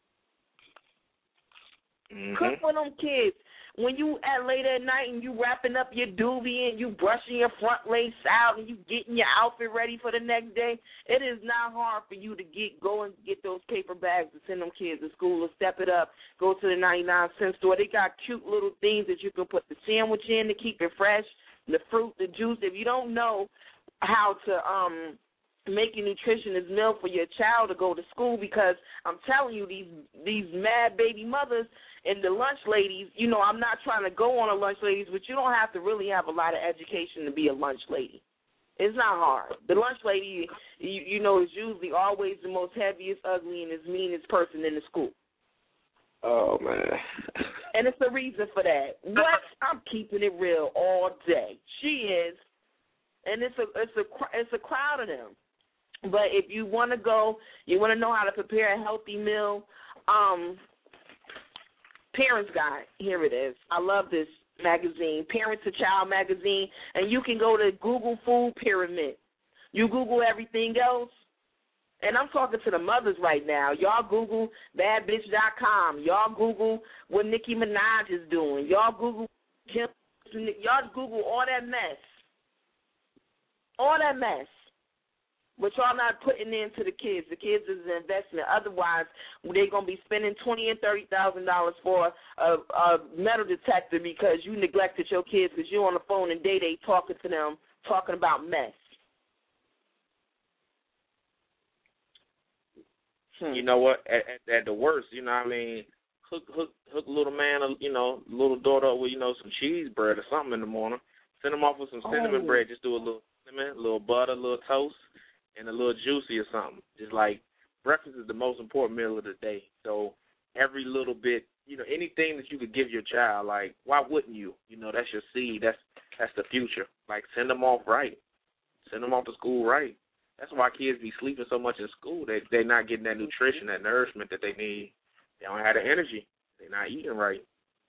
Mm-hmm. Cook for them kids. When you at late at night and you wrapping up your doobie and you brushing your front lace out and you getting your outfit ready for the next day, it is not hard for you to get go and get those paper bags to send them kids to school or step it up. Go to the ninety-nine cent store. They got cute little things that you can put the sandwich in to keep it fresh, the fruit, the juice. If you don't know how to um make a nutritious meal for your child to go to school, because I'm telling you, these these mad baby mothers and the lunch ladies, you know, I'm not trying to go on a lunch ladies, but you don't have to really have a lot of education to be a lunch lady. It's not hard. The lunch lady, you, you know, is usually always the most heaviest, ugly, and as meanest person in the school. Oh, man. And it's a reason for that. What? I'm keeping it real all day. She is, and it's a it's a it's a crowd of them. But if you want to go, you want to know how to prepare a healthy meal, um, Parents Guide, here it is. I love this magazine, Parent to Child magazine, and you can go to Google Food Pyramid. You Google everything else, and I'm talking to the mothers right now. Y'all Google bad bitch dot com. Y'all Google what Nicki Minaj is doing. Y'all Google Kim. Y'all Google all that mess. All that mess. But y'all not putting into the kids. The kids is an investment. Otherwise, they're going to be spending twenty thousand dollars and thirty thousand dollars for a, a metal detector because you neglected your kids because you're on the phone and day-day talking to them, talking about mess. Hmm. You know what? At, at, at the worst, you know what I mean, hook, hook, hook little man, you know, little daughter up with, you know, some cheese bread or something in the morning. Send them off with some cinnamon oh. bread. Just do a little cinnamon, a little butter, a little toast, and a little juicy or something. Just like breakfast is the most important meal of the day. So every little bit, you know, anything that you could give your child, like, why wouldn't you? You know, that's your seed. That's that's the future. Like, send them off right. Send them off to school right. That's why kids be sleeping so much in school. They they're not getting that nutrition, that nourishment that they need. They don't have the energy. They're not eating right.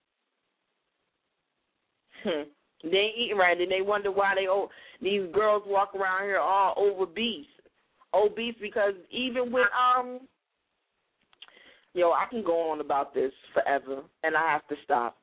Hmm. They ain't eating right, and they wonder why they oh, these girls walk around here all obese, obese because even with um, yo, I can go on about this forever, and I have to stop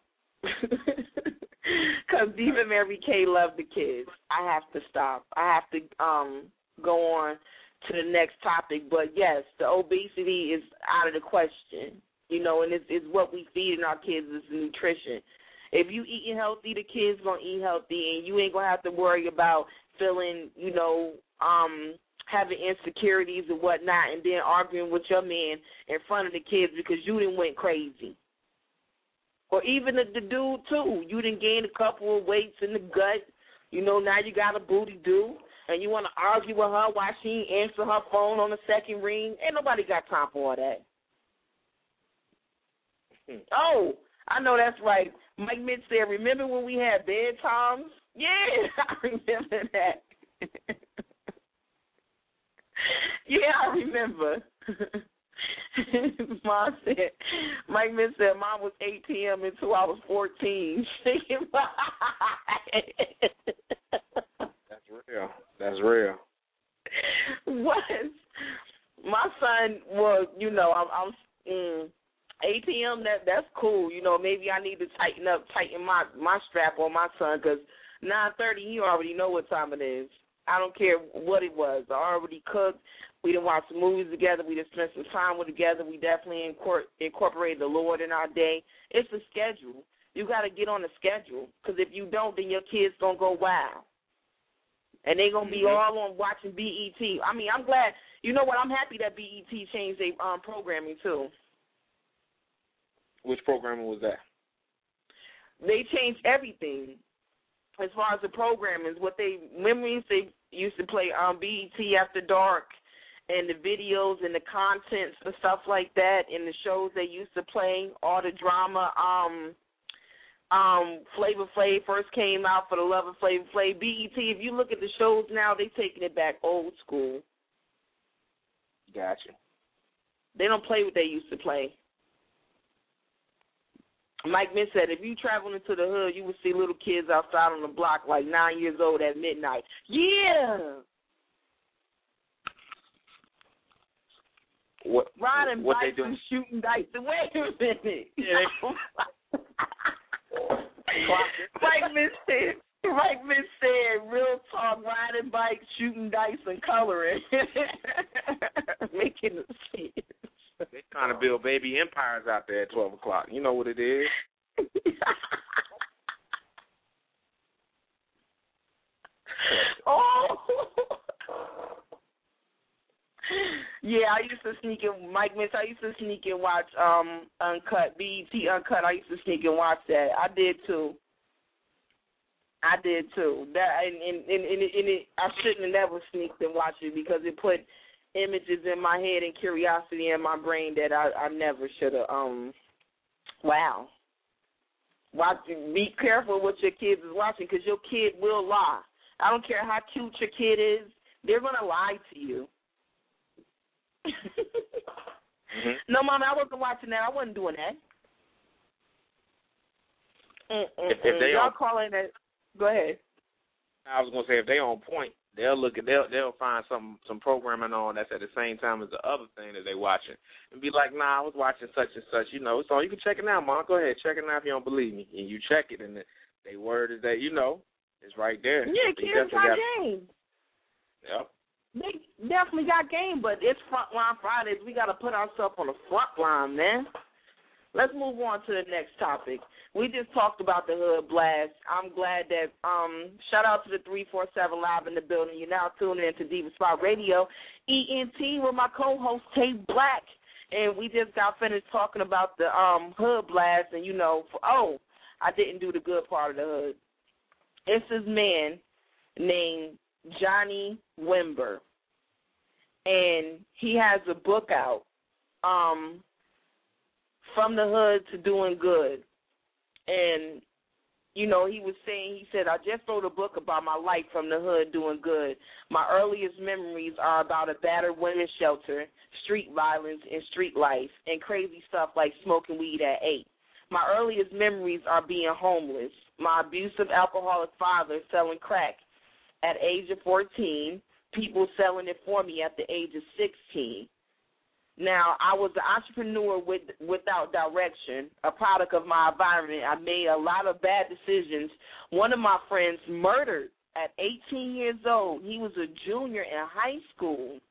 because Diva Mary K love the kids. I have to stop. I have to um go on to the next topic, but yes, the obesity is out of the question, you know, and it's, it's what we feed in our kids is nutrition. If you eating healthy, the kids gonna eat healthy, and you ain't gonna have to worry about feeling, you know, um, having insecurities and whatnot, and then arguing with your man in front of the kids because you done went crazy. Or even the, the dude too, you done gained a couple of weights in the gut. You know, now you got a booty do, and you want to argue with her why she ain't answer her phone on the second ring. Ain't nobody got time for all that. Oh, I know that's right. Mike Mitch said, remember when we had bedtimes? Yeah, I remember that. Yeah, I remember. Mom said, Mike Mitch said, Mom was eight p.m. until I was fourteen. That's real. That's real. What? My son, well, you know, I'm, I'm mm, eight p.m., that, that's cool. You know, maybe I need to tighten up, tighten my, my strap on my son because nine thirty, he already know what time it is. I don't care what it was. I already cooked. We done watched some movies together. We done spent some time with together. We definitely incor- incorporated the Lord in our day. It's a schedule. You got to get on the schedule because if you don't, then your kids going to go wild. And they going to be mm-hmm. all on watching B E T. I mean, I'm glad. You know what? I'm happy that B E T changed their um, programming, too. Which programming was that? They changed everything as far as the programming. What they memories they used to play um, B E T After Dark and the videos and the contents and stuff like that and the shows they used to play, all the drama. Um, um, Flavor Flav first came out for the love of Flavor Flav. B E T, if you look at the shows now, they taking it back old school. Gotcha. They don't play what they used to play. Mike Mitch said, if you travel into the hood, you will see little kids outside on the block like nine years old at midnight. Yeah. What, Riding what bikes they doing? and shooting dice. Wait a minute. Yeah, Mike Mitch said, Mike Mitch said, real talk, riding bikes, shooting dice, and coloring. Making it sense. They're trying to build baby empires out there at twelve o'clock. You know what it is. Oh. Yeah, I used to sneak in, Mike Mitch, I used to sneak and watch um, Uncut, B E T Uncut. I used to sneak and watch that. I did, too. I did, too. That And, and, and, and, it, and it, I shouldn't have never sneaked and watched it because it put images in my head and curiosity in my brain that I, I never should have. Um, wow. Watch, be careful what your kids is watching because your kid will lie. I don't care how cute your kid is. They're going to lie to you. mm-hmm. No, Mom, I wasn't watching that. I wasn't doing that. If, if they Y'all on, calling it. Go ahead. I was going to say, if they on point, they'll look at they'll they'll find some some programming on that's at the same time as the other thing that they watching and be like, nah, I was watching such and such, you know. So you can check it out, Mom. Go ahead, check it out if you don't believe me, and you check it, and the, they word is that you know it's right there. Yeah, so kids got, got game. Yep. They definitely got game, but it's Frontline Fridays. We got to put ourselves on the front line, man. Let's move on to the next topic. We just talked about the Hood Blast. I'm glad that, um, shout out to the three four seven Live in the building. You're now tuning in to Diva Spot Radio, E N T, with my co-host, Tay Black. And we just got finished talking about the um, Hood Blast. And, you know, for, oh, I didn't do the good part of the hood. It's this man named Johnny Wimber. And he has a book out, um, From the Hood to Doing Good. And you know, he was saying, he said, I just wrote a book about my life from the hood doing good. My earliest memories are about a battered women's shelter, street violence, and street life, and crazy stuff like smoking weed at eight. My earliest memories are being homeless. My abusive alcoholic father selling crack at age of fourteen, people selling it for me at the age of sixteen. Now, I was an entrepreneur with, without direction, a product of my environment. I made a lot of bad decisions. One of my friends murdered at eighteen years old. He was a junior in high school.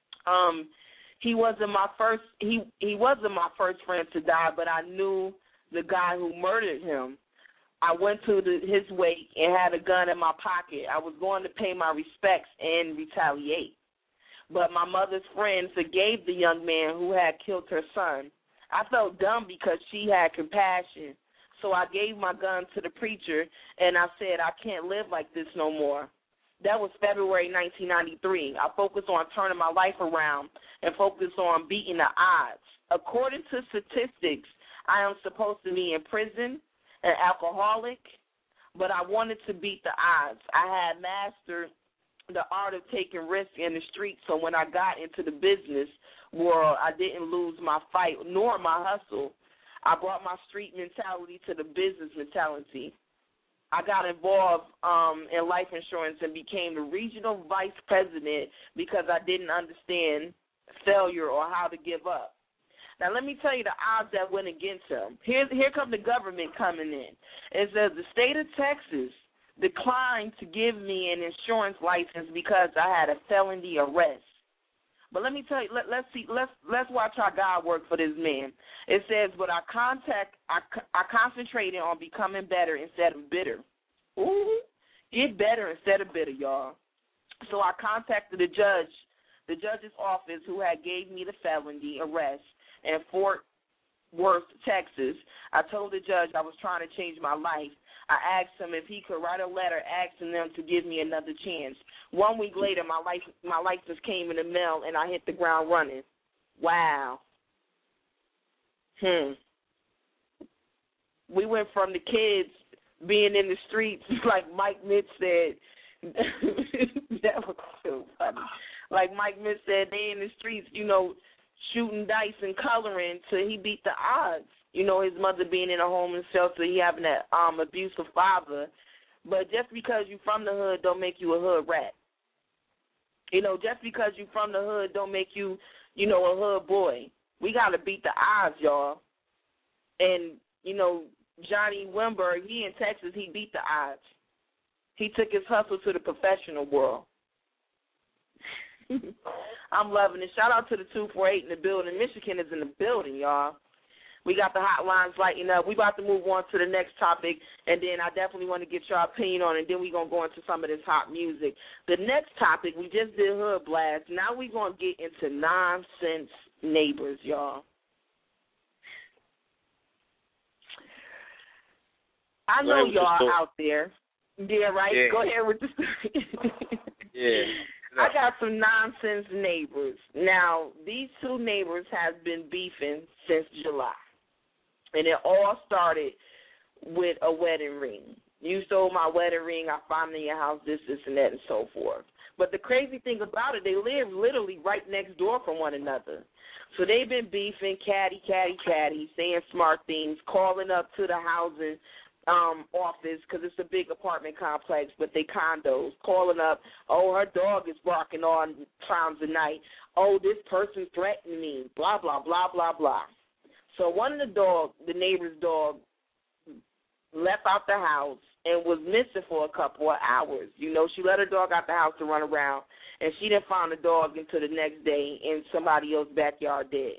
Um, he wasn't my first. He he wasn't my first friend to die, but I knew the guy who murdered him. I went to the, his wake and had a gun in my pocket. I was going to pay my respects and retaliate. But my mother's friend forgave the young man who had killed her son. I felt dumb because she had compassion. So I gave my gun to the preacher, and I said, I can't live like this no more. That was February nineteen ninety-three. I focused on turning my life around and focused on beating the odds. According to statistics, I am supposed to be in prison, an alcoholic, but I wanted to beat the odds. I had mastered the art of taking risks in the street, so when I got into the business world, I didn't lose my fight nor my hustle. I brought my street mentality to the business mentality. I got involved um, in life insurance and became the regional vice president because I didn't understand failure or how to give up. Now, let me tell you the odds that went against him. Here, here comes the government coming in. It says the state of Texas declined to give me an insurance license because I had a felony arrest. But let me tell you, let, let's see, let's let's watch how God worked for this man. It says, but I contact, I, I concentrated on becoming better instead of bitter. Ooh, get better instead of bitter, y'all. So I contacted the judge, the judge's office, who had gave me the felony arrest in Fort Worth, Texas. I told the judge I was trying to change my life. I asked him if he could write a letter asking them to give me another chance. One week later, my life, my license came in the mail, and I hit the ground running. Wow. Hmm. We went from the kids being in the streets, like Mike Mitch said. That was so funny. Like Mike Mitch said, they in the streets, you know, shooting dice and coloring till he beat the odds. You know, his mother being in a homeless shelter, he having that um, abusive father. But just because you from the hood don't make you a hood rat. You know, just because you from the hood don't make you, you know, a hood boy. We got to beat the odds, y'all. And, you know, Johnny Wimberg, he in Texas, he beat the odds. He took his hustle to the professional world. I'm loving it. Shout out to the two four eight in the building. Michigan is in the building, y'all. We got the hotlines lighting up. We about to move on to the next topic, and then I definitely want to get your opinion on it, and then we're going to go into some of this hot music. The next topic, we just did Hood Blast. Now we're going to get into nonsense neighbors, y'all. I know y'all out there. Yeah, right? Yeah. Go ahead with the story. Yeah. I got some nonsense neighbors. Now, these two neighbors have been beefing since July. And it all started with a wedding ring. You stole my wedding ring, I found it in your house, this, this, and that, and so forth. But the crazy thing about it, they live literally right next door from one another. So they've been beefing, catty, catty, catty, saying smart things, calling up to the housing um, office because it's a big apartment complex, but they condos, calling up, oh, her dog is barking on times a night. Oh, this person threatened me, blah, blah, blah, blah, blah. So one of the dog, the neighbor's dog, left out the house and was missing for a couple of hours. You know, she let her dog out the house to run around, and she didn't find the dog until the next day in somebody else's backyard dead.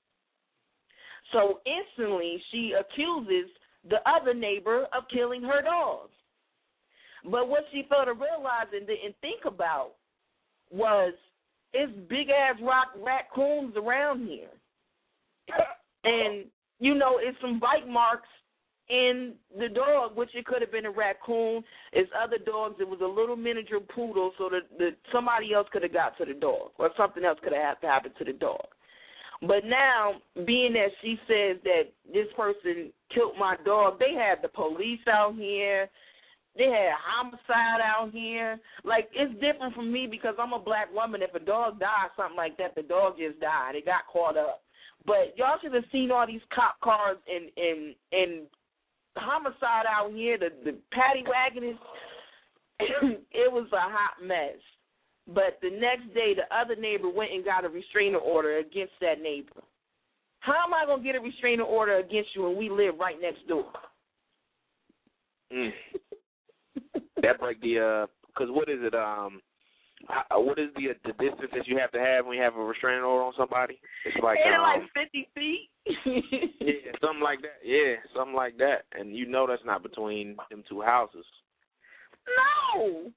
So instantly she accuses the other neighbor of killing her dog. But what she failed to realize and didn't think about was it's big-ass rock raccoons around here. And, you know, it's some bite marks in the dog, which it could have been a raccoon. It's other dogs. It was a little miniature poodle, so that the, somebody else could have got to the dog, or something else could have happened to the dog. But now, being that she says that this person killed my dog, they had the police out here. They had homicide out here. Like, it's different from me because I'm a black woman. If a dog dies, something like that, the dog just died. It got caught up. But y'all should have seen all these cop cars and and, and homicide out here. The, the paddy wagon is, it was a hot mess. But the next day, the other neighbor went and got a restraining order against that neighbor. How am I going to get a restraining order against you when we live right next door? Mm. That break the, uh, because what is it, um, how, what is the the distance that you have to have when you have a restraining order on somebody? It's like, Ain't it um, like fifty feet? Yeah, something like that. Yeah, something like that. And you know that's not between them two houses. No.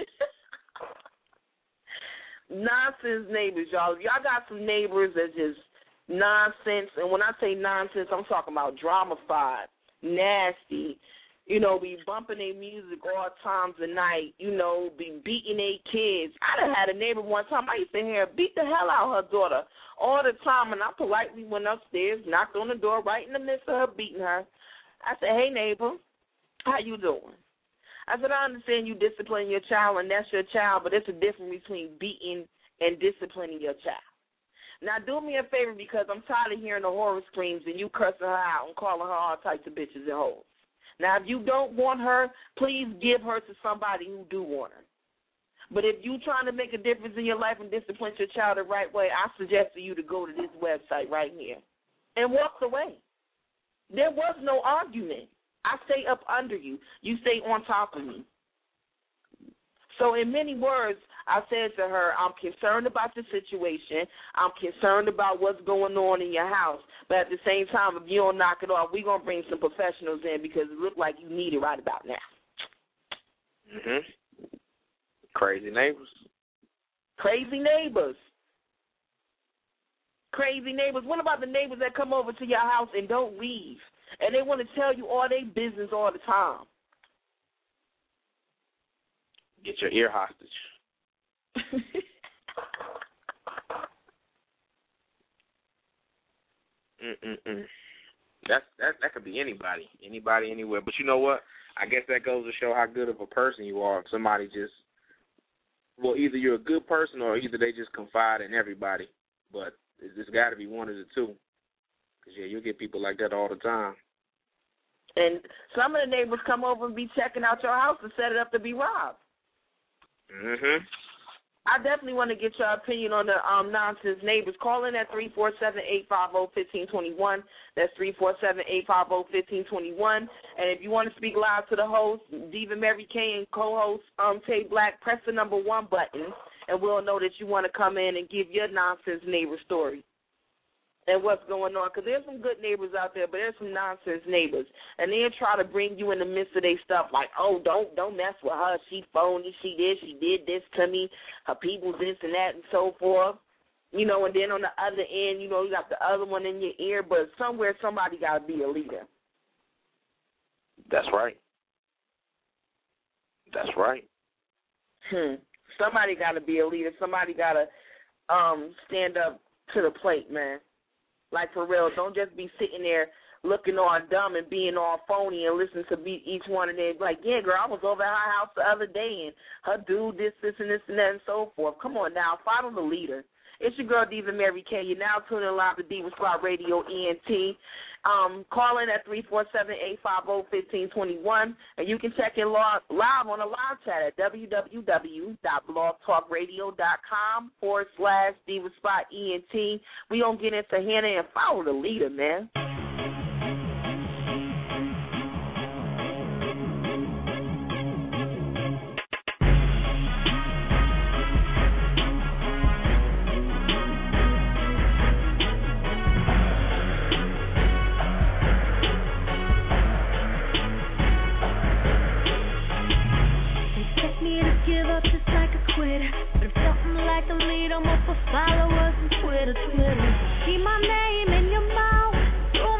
Nonsense neighbors, y'all. Y'all got some neighbors that just nonsense. And when I say nonsense, I'm talking about drama-fied, nasty. You know, be bumping their music all times of night, you know, be beating their kids. I done had a neighbor one time, I used to hear her beat the hell out of her daughter all the time, and I politely went upstairs, knocked on the door right in the midst of her beating her. I said, hey, neighbor, how you doing? I said, I understand you disciplining your child, and that's your child, but there's a difference between beating and disciplining your child. Now, do me a favor because I'm tired of hearing the horror screams and you cursing her out and calling her all types of bitches and hoes. Now, if you don't want her, please give her to somebody who do want her. But if you're trying to make a difference in your life and discipline your child the right way, I suggest for you to go to this website right here and walk away. There was no argument. I stay up under you. You stay on top of me. So in many words, I said to her, I'm concerned about the situation. I'm concerned about what's going on in your house. But at the same time, if you don't knock it off, we're going to bring some professionals in because it looks like you need it right about now. Mm-hmm. Crazy neighbors. Crazy neighbors. Crazy neighbors. What about the neighbors that come over to your house and don't leave? And they want to tell you all their business all the time. Get your ear hostage. Mm-mm-mm. That's that. That could be anybody, anybody, anywhere. But you know what? I guess that goes to show how good of a person you are. If somebody just, well, either you're a good person or either they just confide in everybody. But it's got to be one of the two. Because, yeah, you'll get people like that all the time. And some of the neighbors come over and be checking out your house and set it up to be robbed. Mm-hmm. I definitely want to get your opinion on the um, nonsense neighbors. Call in at three four seven, eight five zero, one five two one. That's three four seven, eight five zero, one five two one. And if you want to speak live to the host, Diva Mary Kay, and co-host um, Tay Black, press the number one button, and we'll know that you want to come in and give your nonsense neighbor story and what's going on. Because there's some good neighbors out there, but there's some nonsense neighbors. And they'll try to bring you in the midst of their stuff like, oh, don't don't mess with her. She phony. She did. She did this to me. Her people this and that and so forth. You know, and then on the other end, you know, you got the other one in your ear. But somewhere somebody got to be a leader. That's right. That's right. Hmm. Somebody got to be a leader. Somebody got to um, stand up to the plate, man. Like, for real, don't just be sitting there looking all dumb and being all phony and listening to be each one of them. Like, yeah, girl, I was over at her house the other day, and her dude this, this, and this, and that, and so forth. Come on now, follow the leader. It's your girl, Diva Mary Kay. You're now tuning in live to Diva Spot Radio E N T. Um, call in at three four seven, eight five zero, one five two one, and you can check in live on a live chat at www.blogtalkradio.com forward slash Diva Spot E N T. We gonna get into Hannah and follow the leader, man. Followers on Twitter, Twitter. Keep my name in your mouth.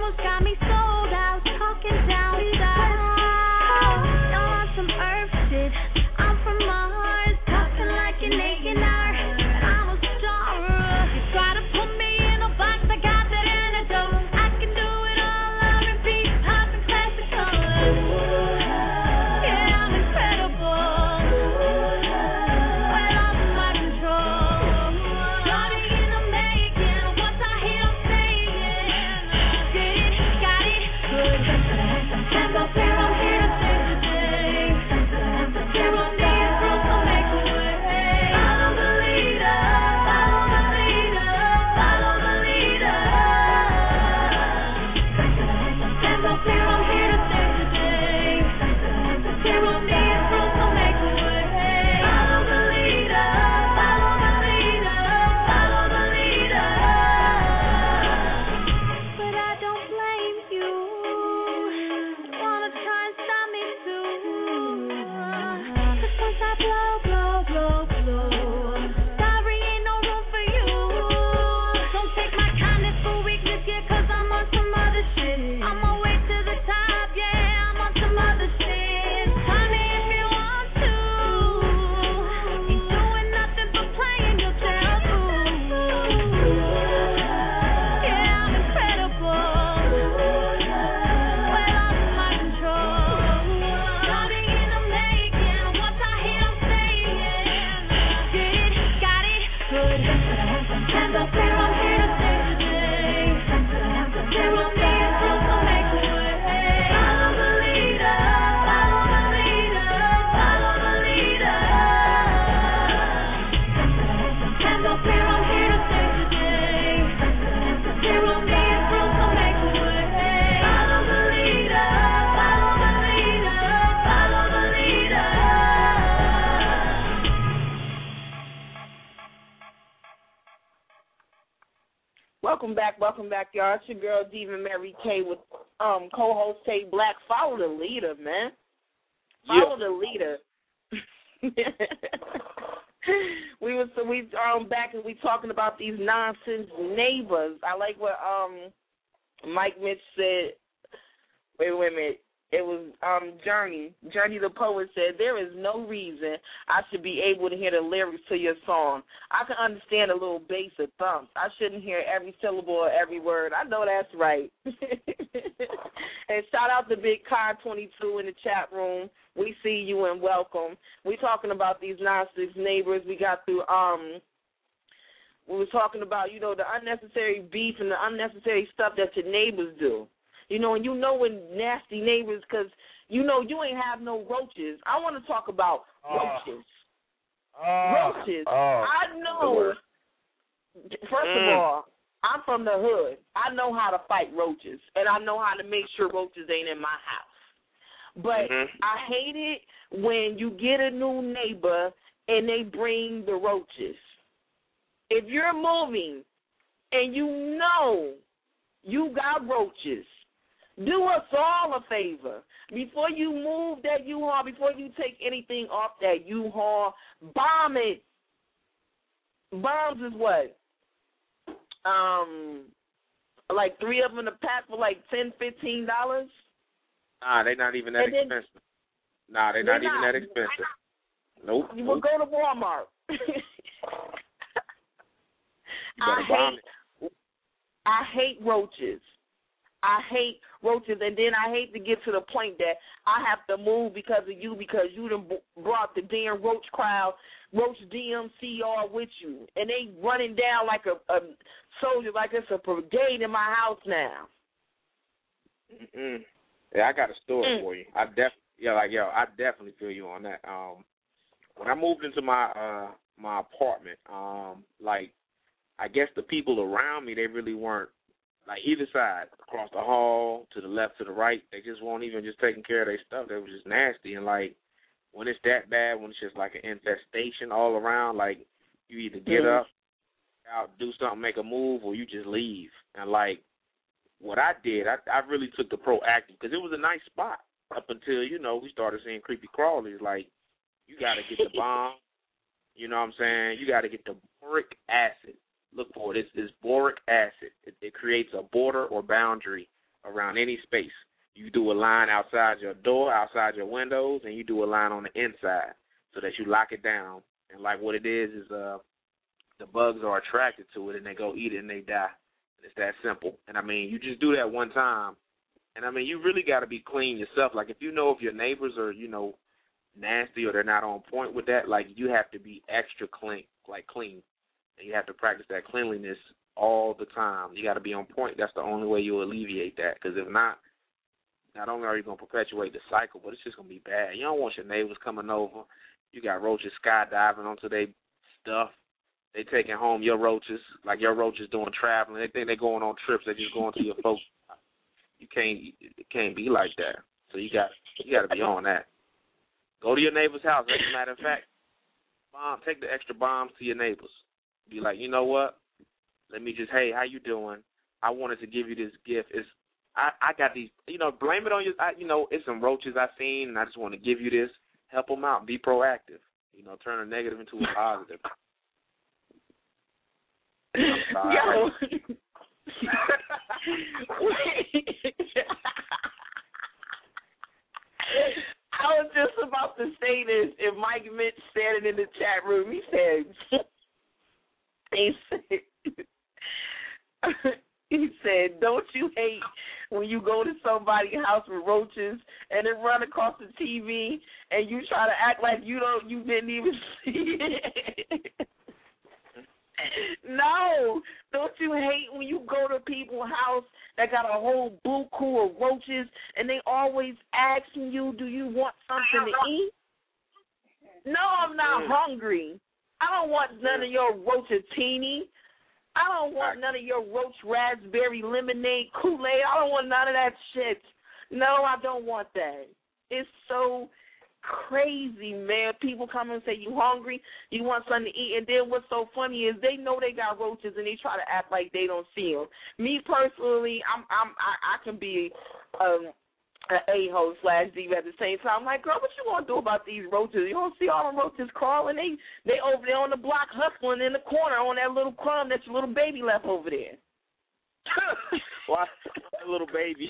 welcome back, welcome back, y'all. It's your girl, Diva Mary K, with um, co-host Tay Black. Follow the leader, man. Follow yeah. the leader. we was so we um back and we talking about these nonsense neighbors. I like what um Mike Mitch said. Wait, wait a minute. It was um Journey. Journey the poet said, there is no reason I should be able to hear the lyrics to your song. I can understand a little bass or thumps. I shouldn't hear every syllable or every word. I know that's right. And shout out to Big Con twenty-two in the chat room. We see you and welcome. We talking about these nonsense neighbors. We got through um we were talking about, you know, the unnecessary beef and the unnecessary stuff that your neighbors do. You know, and you know when nasty neighbors, because you know you ain't have no roaches. I want to talk about roaches. Uh, uh, roaches. Uh, I know, first mm. of all, I'm from the hood. I know how to fight roaches, and I know how to make sure roaches ain't in my house. But mm-hmm. I hate it when you get a new neighbor and they bring the roaches. If you're moving and you know you got roaches, do us all a favor. Before you move that U-Haul, before you take anything off that U-Haul, bomb it. Bombs is what? Um, like three of them in a pack for like ten dollars, fifteen dollars? Nah, they're not even that then, expensive. Nah, they're, they're not, not even that expensive. Nope. You nope. will go to Walmart. I hate, I hate roaches. I hate roaches, and then I hate to get to the point that I have to move because of you, because you done brought the damn roach crowd, roach D M C all with you, and they running down like a, a soldier, like it's a brigade in my house now. Mm-mm. Yeah, I got a story mm. for you. I def yeah, like yo, I definitely feel you on that. Um, when I moved into my uh my apartment, um, like I guess the people around me, they really weren't. Like either side, across the hall, to the left, to the right, they just won't even just taking care of their stuff. They were just nasty. And, like, when it's that bad, when it's just like an infestation all around, like, you either get mm. up, out, do something, make a move, or you just leave. And, like, what I did, I, I really took the proactive, because it was a nice spot up until, you know, we started seeing creepy crawlies. Like, you got to get the bomb, you know what I'm saying? You got to get the boric acid. Look for it. It's, it's boric acid. It, it creates a border or boundary around any space. You do a line outside your door, outside your windows, and you do a line on the inside so that you lock it down. And like what it is is uh, the bugs are attracted to it, and they go eat it, and they die. It's that simple. And, I mean, you just do that one time. And, I mean, you really got to be clean yourself. Like, if you know if your neighbors are, you know, nasty or they're not on point with that, like, you have to be extra clean, like clean. And you have to practice that cleanliness all the time. You got to be on point. That's the only way you'll alleviate that. Because if not, not only are you going to perpetuate the cycle, but it's just going to be bad. You don't want your neighbors coming over. You got roaches skydiving onto their stuff. They taking home your roaches, like your roaches doing traveling. They think they're going on trips. They're just going to your folks. You can't. It can't be like that. So you got you got to be on that. Go to your neighbor's house. As a matter of fact, bomb. Take the extra bombs to your neighbors. Be like, you know what? Let me just, hey, how you doing? I wanted to give you this gift. It's, I, I got these, you know, blame it on you. I, you know, it's some roaches I seen, and I just want to give you this. Help them out. Be proactive. You know, turn a negative into a positive. Yo. I was just about to say this, and Mike Mitch said it in the chat room. He said, he said, he said, don't you hate when you go to somebody's house with roaches and it run across the T V and you try to act like you don't, you didn't even see it? No, don't you hate when you go to people's house that got a whole buku of roaches and they always asking you, do you want something to eat? No, I'm not hungry. I don't want none of your roachatini. I don't want none of your roach raspberry lemonade Kool-Aid. I don't want none of that shit. No, I don't want that. It's so crazy, man. People come and say, you hungry? You want something to eat? And then what's so funny is they know they got roaches and they try to act like they don't see them. Me personally, I'm, I'm, I, I can be um, an a-hole slash diva at the same time. I'm like, girl, what you gonna do about these roaches? You don't see all the roaches crawling? They, they over there on the block hustling in the corner on that little crumb that your little baby left over there. Why, little baby?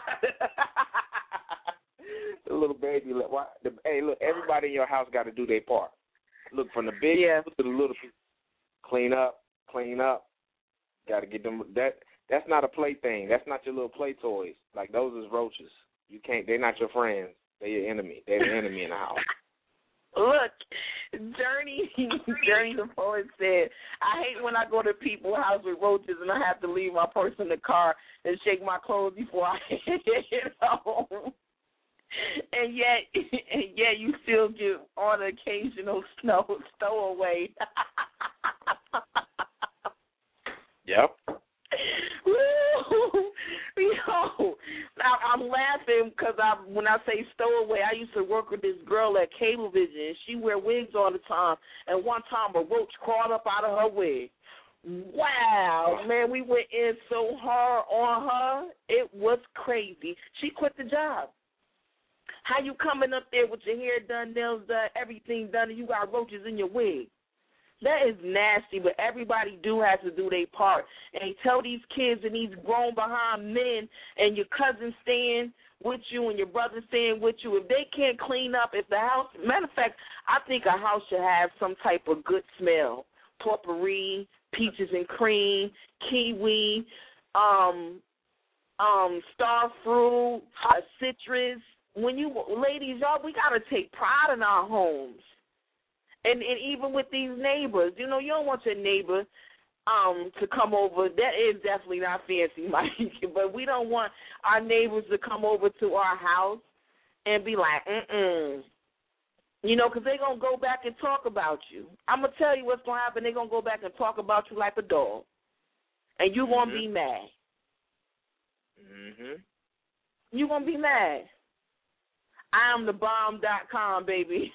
The little baby. Why, the, hey, look, everybody in your house got to do their part. Look, from the big yeah. to the little people. Clean up, clean up. Got to get them. That that's not a play thing. That's not your little play toys. Like those is roaches. You can't. They're not your friends. They're your enemy. They're the enemy in the house. Look, Journey, Journey the poet said, I hate when I go to people's house with roaches and I have to leave my purse in the car and shake my clothes before I get home. And yet, and yet you still get on an occasional snow stowaway. Yep. Woo! Yo, I, I'm laughing because I, when I say stowaway, I used to work with this girl at Cablevision. She wear wigs all the time, and one time a roach crawled up out of her wig. Wow, man, we went in so hard on her, it was crazy. She quit the job. How you coming up there with your hair done, nails done, everything done, and you got roaches in your wig? That is nasty, but everybody do have to do their part. And tell these kids and these grown behind men and your cousins staying with you and your brother staying with you, if they can't clean up, if the house, matter of fact, I think a house should have some type of good smell. Potpourri, peaches and cream, kiwi, um, um, star fruit, uh, citrus. When you, ladies, y'all, we got to take pride in our homes. And, and even with these neighbors, you know, you don't want your neighbor um, to come over. That is definitely not fancy, Mike. But we don't want our neighbors to come over to our house and be like, mm-mm. You know, because they're going to go back and talk about you. I'm going to tell you what's going to happen. They're going to go back and talk about you like a dog. And you're going to mm-hmm. be mad. Mm-hmm. You're going to be mad. I am the bomb dot com, baby.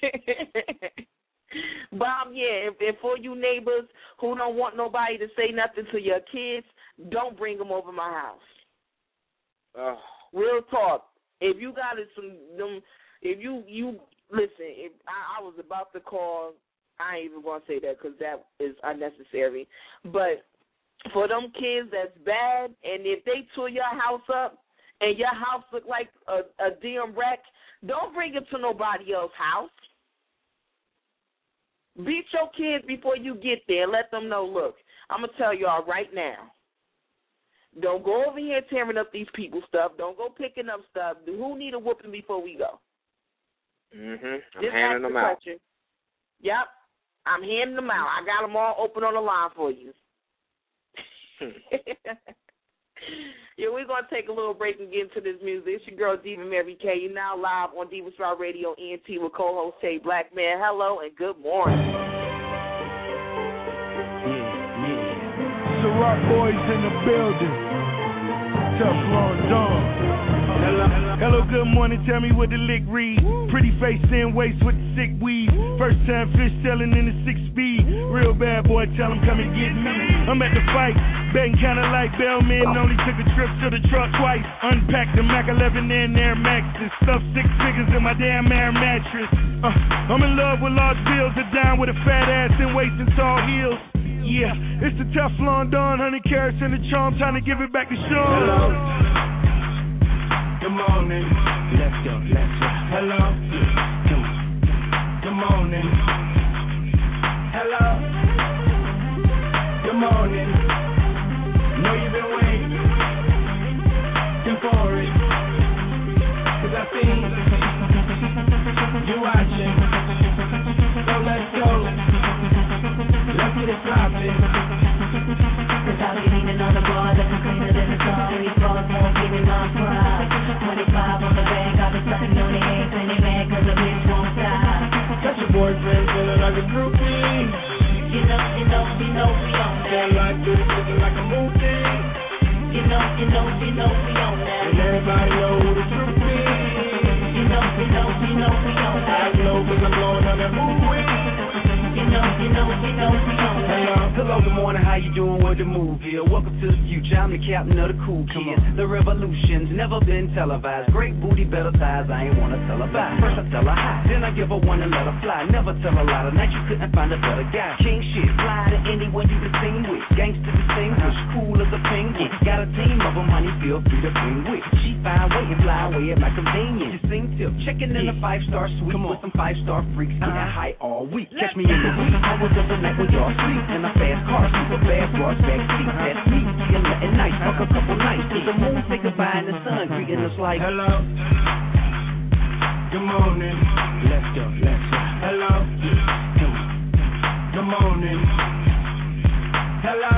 Bomb, yeah, if, if for you neighbors who don't want nobody to say nothing to your kids, don't bring them over my house. Oh. Real talk. If you got it, some them, if you you listen, if I, I was about to call, I ain't even gonna say that because that is unnecessary. But for them kids that's bad, and if they tore your house up and your house look like a, a damn wreck, don't bring it to nobody else's house. Beat your kids before you get there. Let them know, look, I'm going to tell y'all right now. Don't go over here tearing up these people's stuff. Don't go picking up stuff. Who need a whooping before we go? Mm-hmm. I'm Just handing them out. Question. Yep. I'm handing them out. I got them all open on the line for you. Yeah, we're going to take a little break and get into this music. It's your girl, Diva Mary K. You're now live on Diva Star Radio E N T with co-host Tay Black Man. Hello and good morning. Yeah, yeah. So Rock Boys in the building. Teflon Don. Hello, hello, good morning. Tell me what the lick read. Pretty face in waist with the sick weed. First time fish selling in the six speed. Real bad boy, tell him come and get me. I'm at the fight, betting kinda like Bellman. Only took a trip to the truck twice. Unpacked the Mac eleven and Air Max and stuffed six figures in my damn air mattress. Uh, I'm in love with large bills, a dime with a fat ass and waist and tall heels. Yeah, it's the Teflon Don, one hundred carats in the charm, time to give it back to Sean. Hello. Good morning. Let's go, let's go. Hello. Good morning. Hello. Good morning. Know you've been waiting for it. Cause I see you watching. So let's go. Let's get it poppin'. Cause I'll be leaning on the bar, looking cleaner than the sun. These balls won't give me my pride. twenty-five on the bag, I've been stunting on the eggs, and they mad cause the bitch won't stop. Got your boyfriend feeling like a groupie. You know, you know, you know we on that. Feel like this, looking like a movie. You know, you know, you know we on that. And everybody know who the truth is. You know, you know, you know we on you know, you know, we on that. Hello, good morning, how you doing? What the move here? Welcome to the future, I'm the captain of the cool kids. The revolution's never been televised. Great booty, better thighs, I ain't wanna tell her bye. First I tell her hi, then I give her one and let her fly. Never tell a lie, tonight you couldn't find a better guy. King shit, fly to anyone you can sing with. Gangsta distinguished, cool as a penguin. Got a team of them, honey, feel free to bring with. She fine, wait and fly away at my convenience. Just sing tip, checking in a five-star suite with some five-star freaks. Getting high all week. Catch me in the week, I was up the night when y'all sleep. In a fast car, super fast, broad back seat. That's me, see nothing nice, fuck a couple nights. To the moon, say goodbye in the sun, greeting us like hello, good morning. Let's go, let's go. Hello, good morning. Hello,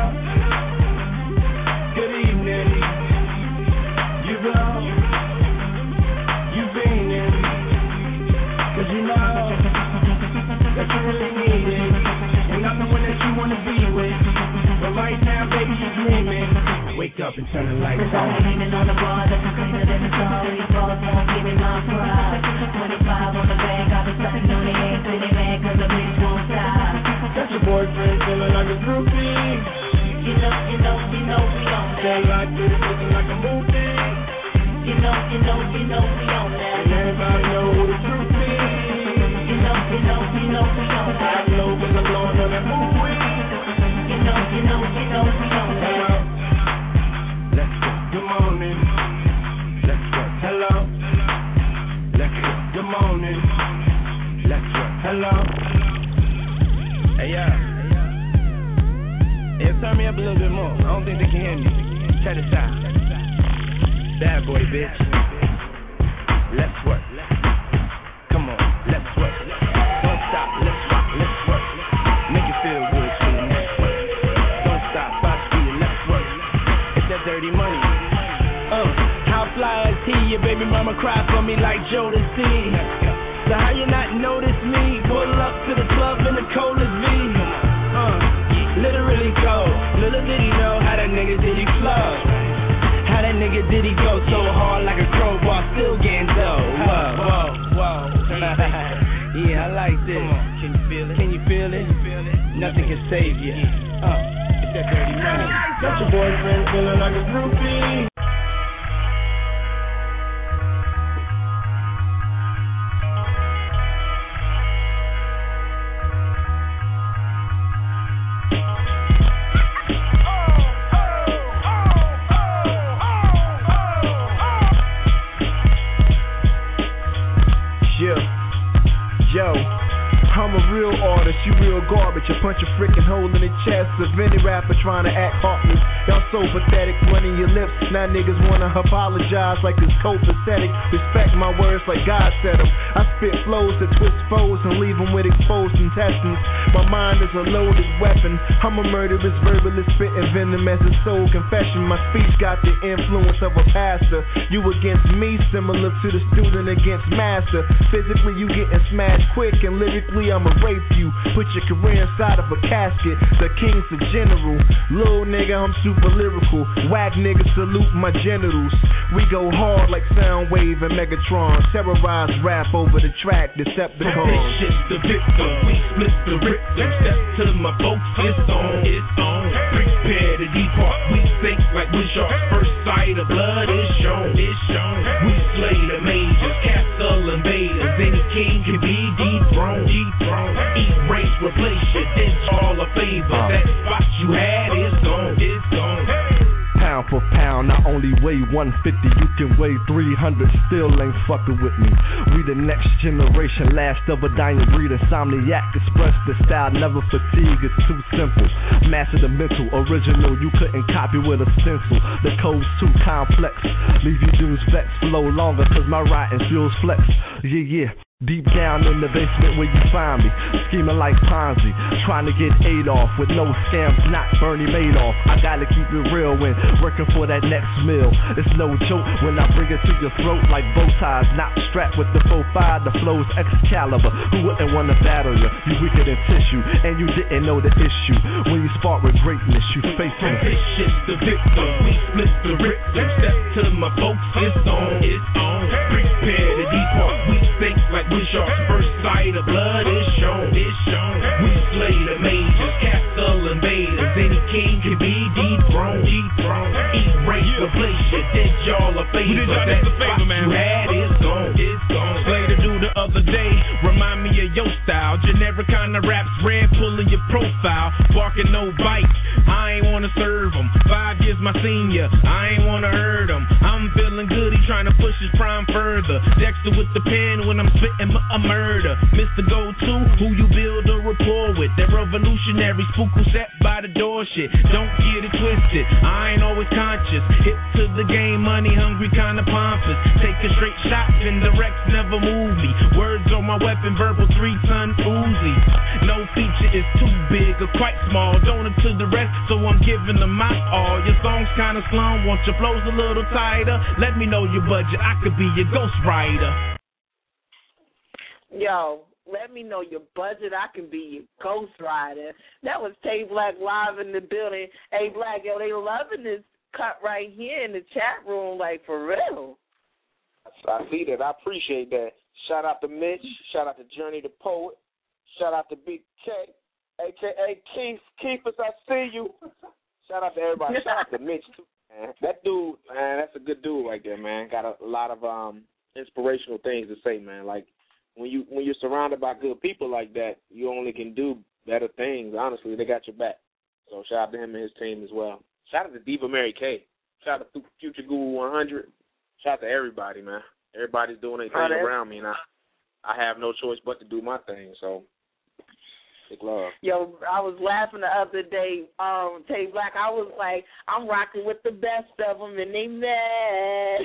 good evening. You go, you been in, cause you know that you really need it. And I'm the one that you wanna be with. But right now, baby, you dreaming. Wake up and turn the lights on. I'm leaning on the bar, that's cleaner than the sorry. Balls won't give me my pride. twenty-five on the bag, I've been sucking on the eggs, and they mad cause the bitch won't stop. That's your boyfriend feeling like a groupie. You know, you know, you know we on that. Feel like this, looking like a movie. You know, you know, you know we on that. And everybody know who the truth is. You know, you know, you know we on that. I know when I'm blowing on that movie. You know, you know, you know we on that. Let's go. Good morning. Let's go. Hello. Let's go. Good morning. Let's go. Hello. Hey, yeah. Yeah, turn me up a little bit more. I don't think they can hear me. Check this out. Bad boy, bitch. Let's work. Come on, let's work. Don't stop, let's rock, let's work. Make it feel good for the next work. Don't stop, I'll see you, let's work. It's that dirty money. Uh, how fly is he? Your baby mama cry for me like Jodeci. So how you not notice me? Pull up to the club in the coldest V. Uh, literally cold. Little did he know how that nigga did he flow. How that nigga did he go so hard like a crowbar, still getting dough. Whoa, whoa, whoa. Yeah, I like this. Can you feel it? Can you feel it? Nothing can save you. Uh, it's that dirty money. Got your boyfriend feeling like a groupie. Yo, I'm a real artist, you real garbage. I punch a freaking hole in the chest of any rapper trying to act heartless. Y'all so pathetic, running your lips. Now niggas wanna apologize like it's copacetic. Respect my words like God said them. I spit flows that twist foes and leave them with exposed intestines. My mind is a loaded weapon. I'm a murderous, verbalist, spitting venom as a soul confession. My speech got the influence of a pastor. You against me, similar to the student against master. Physically you getting smashed quick, and lyrically I'ma rape you. Put your career inside of a casket. The king's a general. Little nigga, I'm super lyrical. Whack nigga, salute my genitals. We go hard like Soundwave and Megatron. Terrorize rap over the track, Decepticons. This shit's the victim. We split the victim. Step to my folks, it's on, it's on. Prepare to depart. We think like we shark. First sight of blood is shown, it's shown. We slay the majors, castle invaders. Any king can be dethroned, dethroned. Eat race, replace you, ditch all a favor. That spot you had is gone, it's gone. Pound for pound, not only weigh one fifty, you can weigh three hundred, still ain't fucking with me. We the next generation, last of a dying breed. Insomniac, express the style, never fatigue, it's too simple. Master the mental, original, you couldn't copy with a stencil. The code's too complex, leave you dudes vex. Flow longer, cause my writing feels flex. Yeah, yeah. Deep down in the basement where you find me, scheming like Ponzi, trying to get Adolf with no scams, not Bernie Madoff. I gotta keep it real when working for that next meal. It's no joke when I bring it to your throat like bow ties, not strapped with the four five, the flow's Excalibur. Who wouldn't wanna battle you? You weaker than tissue, and you didn't know the issue. When you spark with greatness, you face it. This shit's the victim, we split the victim. Step to my folks, it's on, it's on. Prepare to depart, we think like With sharks first sight of blood is shown, it's shown. We slay the majors, castle invaders. Any king can be dethroned, dethroned. Erase the place, you did y'all a favor. That spot you had is gone, it's gone. Slay the dude the other day, remind me of your style. Generic kind of raps, red pulling your profile. Barking no bite, I ain't wanna serve him. Five years my senior, I ain't wanna hurt him. I'm feeling good, he trying to push his prime further. Dexter with the pen when I'm spitting a murder. Mister Go-To, who you build a rapport with. That revolutionary spook who sat by the door shit. Don't get it twisted, I ain't always conscious. Hit to the game, money hungry, kinda pompous. Take a straight shot and the Rex never move me. Words on my weapon, verbal three-ton Uzi. No feature is too big or quite small. Donor to the rest, so I'm giving them my all. Your song's kinda slum, want your flows a little tighter. Let me know your budget, I could be your ghostwriter. Yo, let me know your budget, I can be your ghostwriter. That was Tay Black live in the building. Hey, Black, yo, they loving this cut right here in the chat room, like, for real. I see that. I appreciate that. Shout out to Mitch. Shout out to Journey the Poet. Shout out to Big K, a k a. Keith. Keithers, I see you. Shout out to everybody. Shout out to Mitch, too, man. That dude, man, that's a good dude right there, man. Got a lot of um inspirational things to say, man. Like, when, you, when you're surrounded by good people like that, you only can do better things. Honestly, they got your back. So shout out to him and his team as well. Shout out to Diva Mary K. Shout out to Future Guru one hundred. Shout out to everybody, man. Everybody's doing their thing oh, around me, and I, I have no choice but to do my thing. So, big love. Yo, I was laughing the other day, um, Tay Black. I was like, I'm rocking with the best of them, and they mad.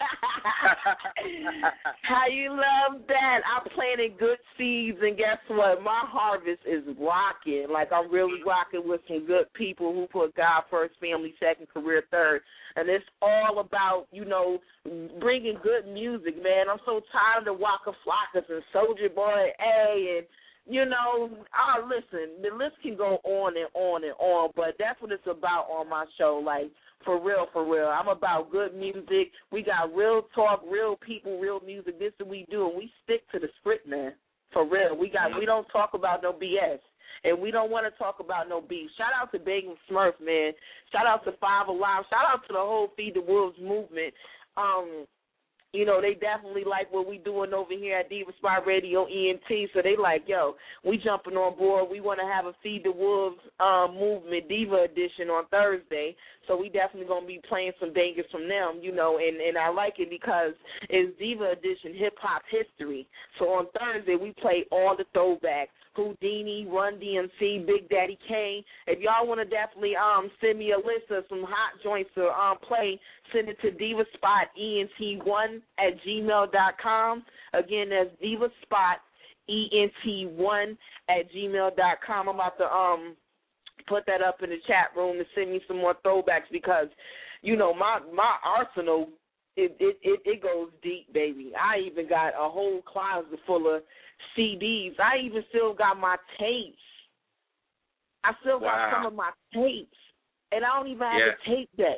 How you love that? I'm planting good seeds, and guess what? My harvest is rocking. Like, I'm really rocking with some good people who put God first, family second, career third. And it's all about, you know, bringing good music, man. I'm so tired of the Waka Flockas and Soulja Boy A and, you know, oh, listen, the list can go on and on and on, but that's what it's about on my show, like, for real, for real. I'm about good music. We got real talk, real people, real music. This is what we do, and we stick to the script, man, for real. We got, we don't talk about no B S. And we don't want to talk about no beef. Shout out to Bacon Smurf, man. Shout out to Five Alive. Shout out to the whole Feed the Wolves movement. Um, you know, they definitely like what we doing over here at Diva Spot Radio E N T. So they like, yo, we jumping on board. We want to have a Feed the Wolves um, movement Diva edition on Thursday. So we definitely going to be playing some bangers from them, you know, and, and I like it because it's Diva edition hip-hop history. So on Thursday we play all the throwbacks. Houdini, Run D M C, Big Daddy Kane. If y'all want to definitely um send me a list of some hot joints to um play, send it to divaspot E N T one at gmail dot com. Again, that's divaspot E N T one at gmail dot com. I'm about to um put that up in the chat room to send me some more throwbacks because, you know, my my arsenal, it it, it, it goes deep, baby. I even got a whole closet full of C Ds. I even still got my tapes. I still got wow. some of my tapes, and I don't even have yeah. a tape deck.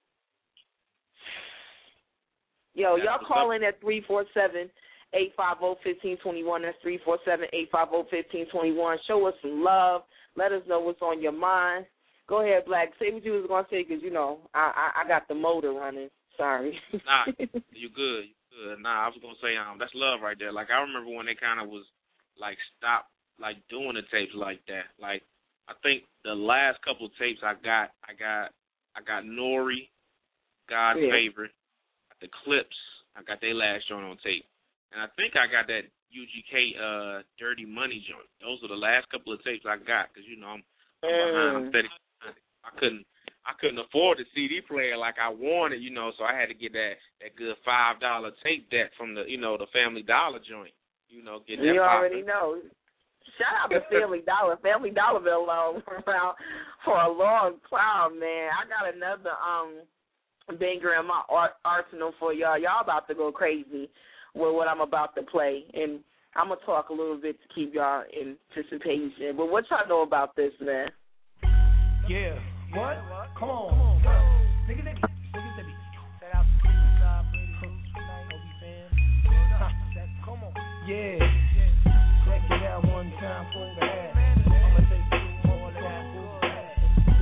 Yo, That's y'all call in at three four seven, eight five zero, one five two one. That's three four seven, eight five zero, one five two one. Show us some love. Let us know what's on your mind. Go ahead, Black. Say what you was going to say because, you know, I, I I got the motor running. Sorry. Nah, you good. Good. Nah, I was gonna say um that's love right there. Like I remember when they kind of was like stopped like doing the tapes like that. Like I think the last couple of tapes I got, I got I got Nori, God's yeah. Favorite, the Clips. I got their last joint on tape, and I think I got that U G K uh Dirty Money joint. Those are the last couple of tapes I got because you know I'm, I'm behind. I'm steady. I couldn't. I couldn't afford the C D player like I wanted, you know, so I had to get that, that good five dollar tape deck from the, you know, the Family Dollar joint, you know, get that. You already know. Shout out to Family Dollar. Family Dollar been around for a long time, man. I got another um banger in my art, arsenal for y'all. Y'all about to go crazy with what I'm about to play, and I'm going to talk a little bit to keep y'all in anticipation. But what y'all know about this, man? Yeah. What? Come on. Nigga, nigga. Nigga, nigga. Shout out to Diva Spot Radio tonight. Obi fans. Come on. Yeah. Check it out one time for the ass. I'ma take two more times for the ass.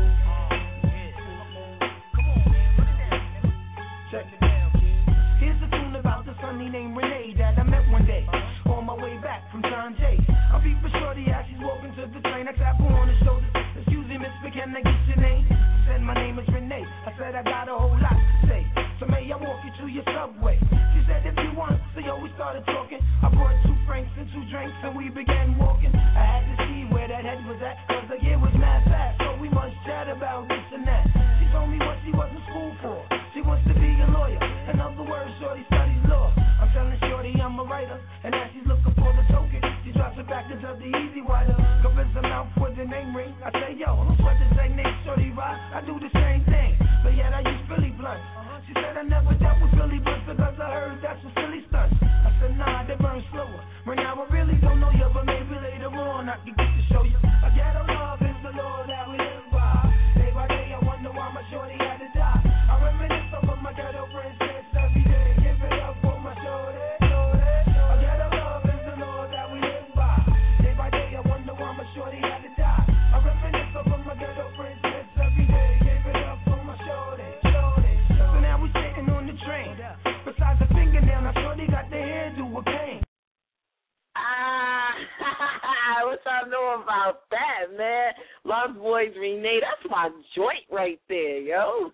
Come on, put it down. Check it out. Here's a tune about the sunny named Renee that I met one day on my way back from John Jay. I beat for shorty as she's walking to the train. I tap her on the shoulder. Excuse me, Miss McKen, I get your name? She said my name is Renee. I said I got a whole lot to say. So may I walk you to your subway? She said if you want, so yo, we started talking. I brought two francs and two drinks and we began walking. I had to see where that head was at, cause the year was mad fast, so we must chat about this and that. She told me what she was in school for. She wants to be a lawyer. In other words, shorty studies law. I'm telling shorty I'm a writer, and as she's looking for the token, she drops it back into the easy wider. Covers her mouth with the name ring. I say, yo, don't sweat the same name, shorty ride. I do the same thing, but yet I use Philly blunt. She said I never dealt with Philly blunts because I heard that's a silly stunt. I said, nah, they burn slower. Right now I really don't know you, but maybe later on I can get to show you. A ghetto love is the law that we live by. Day by day I wonder why my shorty had to die. I reminisce over my ghetto princess every day. Give it up for my shorty, shorty. A ghetto love is the law that we live by. Day by day I wonder why my shorty had to die. I reminisce over my ghetto princess every day. Give it up for my shorty, shorty. So now we sitting on the train. Besides the fingernail, now shorty got the hairdo with pain. Ah, what y'all know about that, man? Lost Boys Renee, that's my joint right there, yo.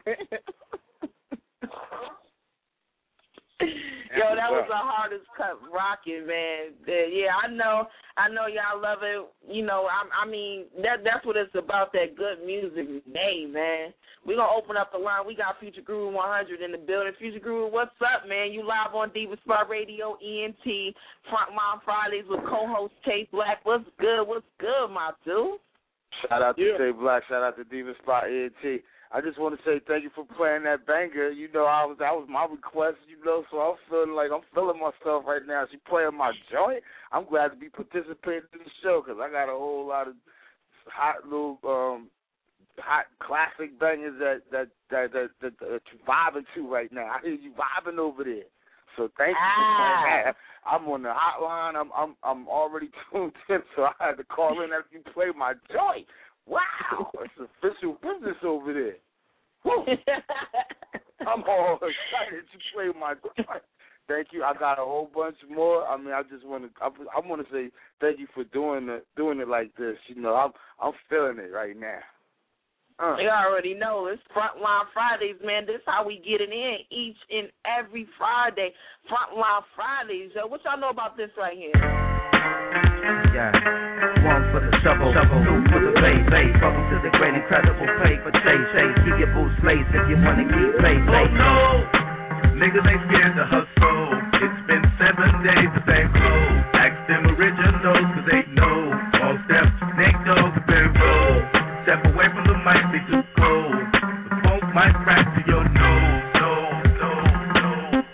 Yo, that was the hardest cut rocking, man. Yeah, I know, I know y'all love it. You know, I, I mean, that that's what it's about, that good music, Renee, man. We're going to open up the line. We got Future Guru one hundred in the building. Future Guru, what's up, man? You live on Diva Spot Radio, E N T, Frontline Fridays with co-host Tay Black. What's good? What's good, my dude? Shout out to Yeah. Tay Black. Shout out to Diva Spot E N T. I just want to say thank you for playing that banger. You know, I was that was my request, you know, so I'm feeling like I'm feeling myself right now. She playing my joint. I'm glad to be participating in the show because I got a whole lot of hot little um, hot classic bangers that that that that, that, that you're vibing to right now. I hear you vibing over there. So thank you for playing that. I'm on the hotline. I'm I'm I'm already tuned in, so I had to call in after you play my joint. Wow, it's official business over there. Woo. I'm all excited to play my joint. Thank you. I got a whole bunch more. I mean, I just want to. I, I want to say thank you for doing it, doing it like this. You know, I'm I'm feeling it right now. Uh. You already know it's Frontline Fridays, man. This is how we get it in each and every Friday. Frontline Fridays, yo. What y'all know about this right here? Yeah. One for the shovel, shovel, two for the bass, bass. Welcome to the great incredible play for Tay, Tay. Keep your boots laced if you want to keep pace. Oh no, niggas ain't scared to hustle. It's been seven days the same clothes. Ask them originals cause they know. All steps, Nate Dogg, very roll. Step away from the mic, they too cold. The funk might crack to your nose. No, no, no.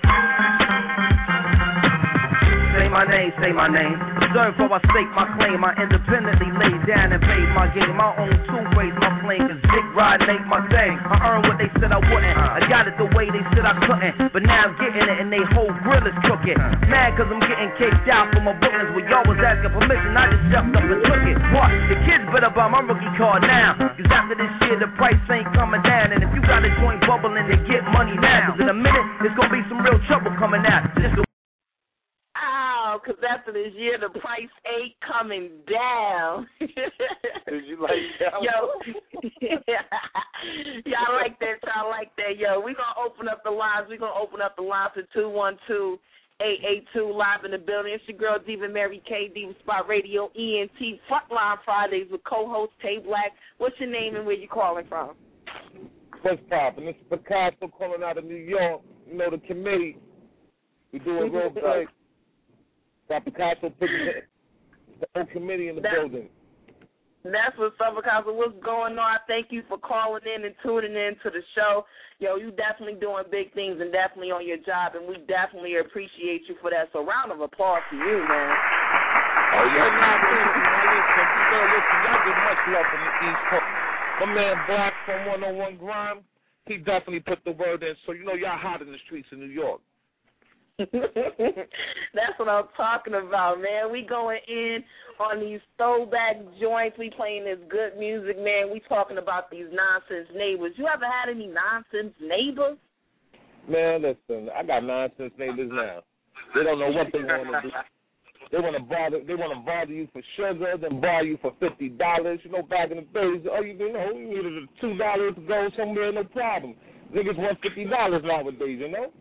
Say my name, say my name. Observe how I stake my claim. I independently laid down and paid my game. My own two ways, my flame is dick riding ain't my thing. I earned what they said I wouldn't. I got it the way they said I couldn't. But now I'm getting it and they whole grill is crooked. Mad cause I'm getting kicked out for my bookings where y'all was asking permission. I just stepped up and took it. What? The kids better buy my rookie card now. Cause after this year the price ain't coming down. And if you got a joint bubbling then get money now. Cause in a minute there's gonna be some real trouble coming out. Just Ow, because after this year, the price ain't coming down. Did you like that? Yo, y'all like that, y'all like that. Yo, we're going to open up the lines. We're going to open up the lines to two one two, eight eight two, live in the building. It's your girl, Diva Mary K, Diva Spot Radio, E N T, Frontline Fridays with co-host Tay Black. What's your name and where you calling from? What's poppin'? This is Picasso calling out of New York. You know, the committee. We doing real big. Got Picasso putting the whole committee in the that's, building. That's what's up, Picasso. What's going on? Thank you for calling in and tuning in to the show. Yo, you definitely doing big things and definitely on your job, and we definitely appreciate you for that. So round of applause to you, man. Oh, yeah, now, listen, listen, y'all get much love from the East Coast. My man Black from one oh one Grime, he definitely put the word in. So, you know, y'all hot in the streets of New York. That's what I'm talking about, man. We going in on these throwback joints. We playing this good music, man. We talking about these nonsense neighbors. You ever had any nonsense neighbors? Man, listen, I got nonsense neighbors now. They don't know what they want to do. They want to bother. They want to bother you for sugar, then bother you for fifty dollars. You know, back in the days, oh, you know, you needed two dollars to go somewhere, no problem. Niggas want fifty dollars nowadays, you know.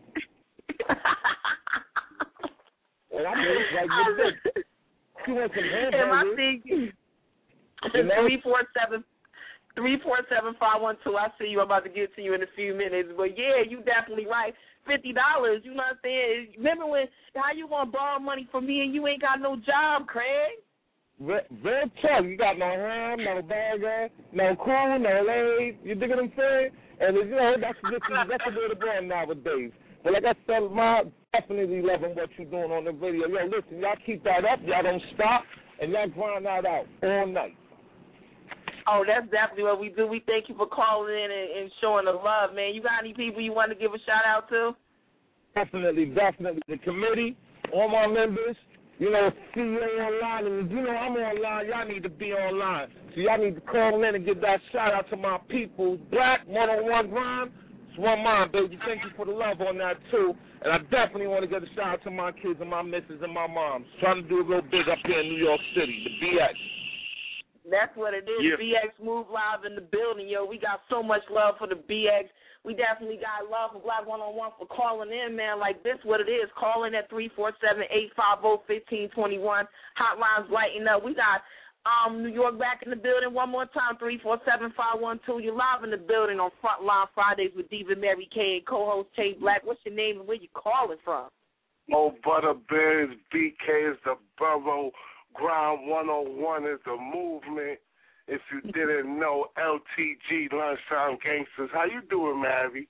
And I'm just like, this. You want some hamburgers? Am I thinking? You know? Three four seven. Three four seven five one two. I see you. I'm about to get to you in a few minutes, but yeah, you definitely right. Fifty dollars. You know what I'm saying? Remember when? How you gonna borrow money from me and you ain't got no job, Craig? Very tough. You got no ham, no burger, no cool, no laid. You dig what I'm saying? And you know that's just that's the way to go nowadays. But like I said, my definitely loving what you're doing on the video. Yo, listen, y'all keep that up. Y'all don't stop, and y'all grind that out all night. Oh, that's definitely what we do. We thank you for calling in and, and showing the love, man. You got any people you want to give a shout out to? Definitely, definitely. The committee, all my members, you know, see you online. And you know I'm online. Y'all need to be online. So y'all need to call in and give that shout out to my people. Black, one-on-one grind. It's one mind, baby. Thank you for the love on that, too. And I definitely want to give a shout out to my kids and my missus and my moms. Trying to do a real big up here in New York City, the B X. That's what it is. Yeah. B X Move Live in the building, yo. We got so much love for the B X. We definitely got love for Black one oh one for calling in, man. Like, this what it is. Call in at three four seven, eight five zero, one five two one. Hotlines lighting up. We got um, New York back in the building one more time, three four seven, five one two. You're live in the building on Frontline Fridays with Diva Mary K and co-host Tay Black. What's your name and where you calling from? Oh, Butterbear is B K is the borough. Ground one oh one is the movement. If you didn't know, L T G, Lunchtime Gangsters. How you doing, Mary?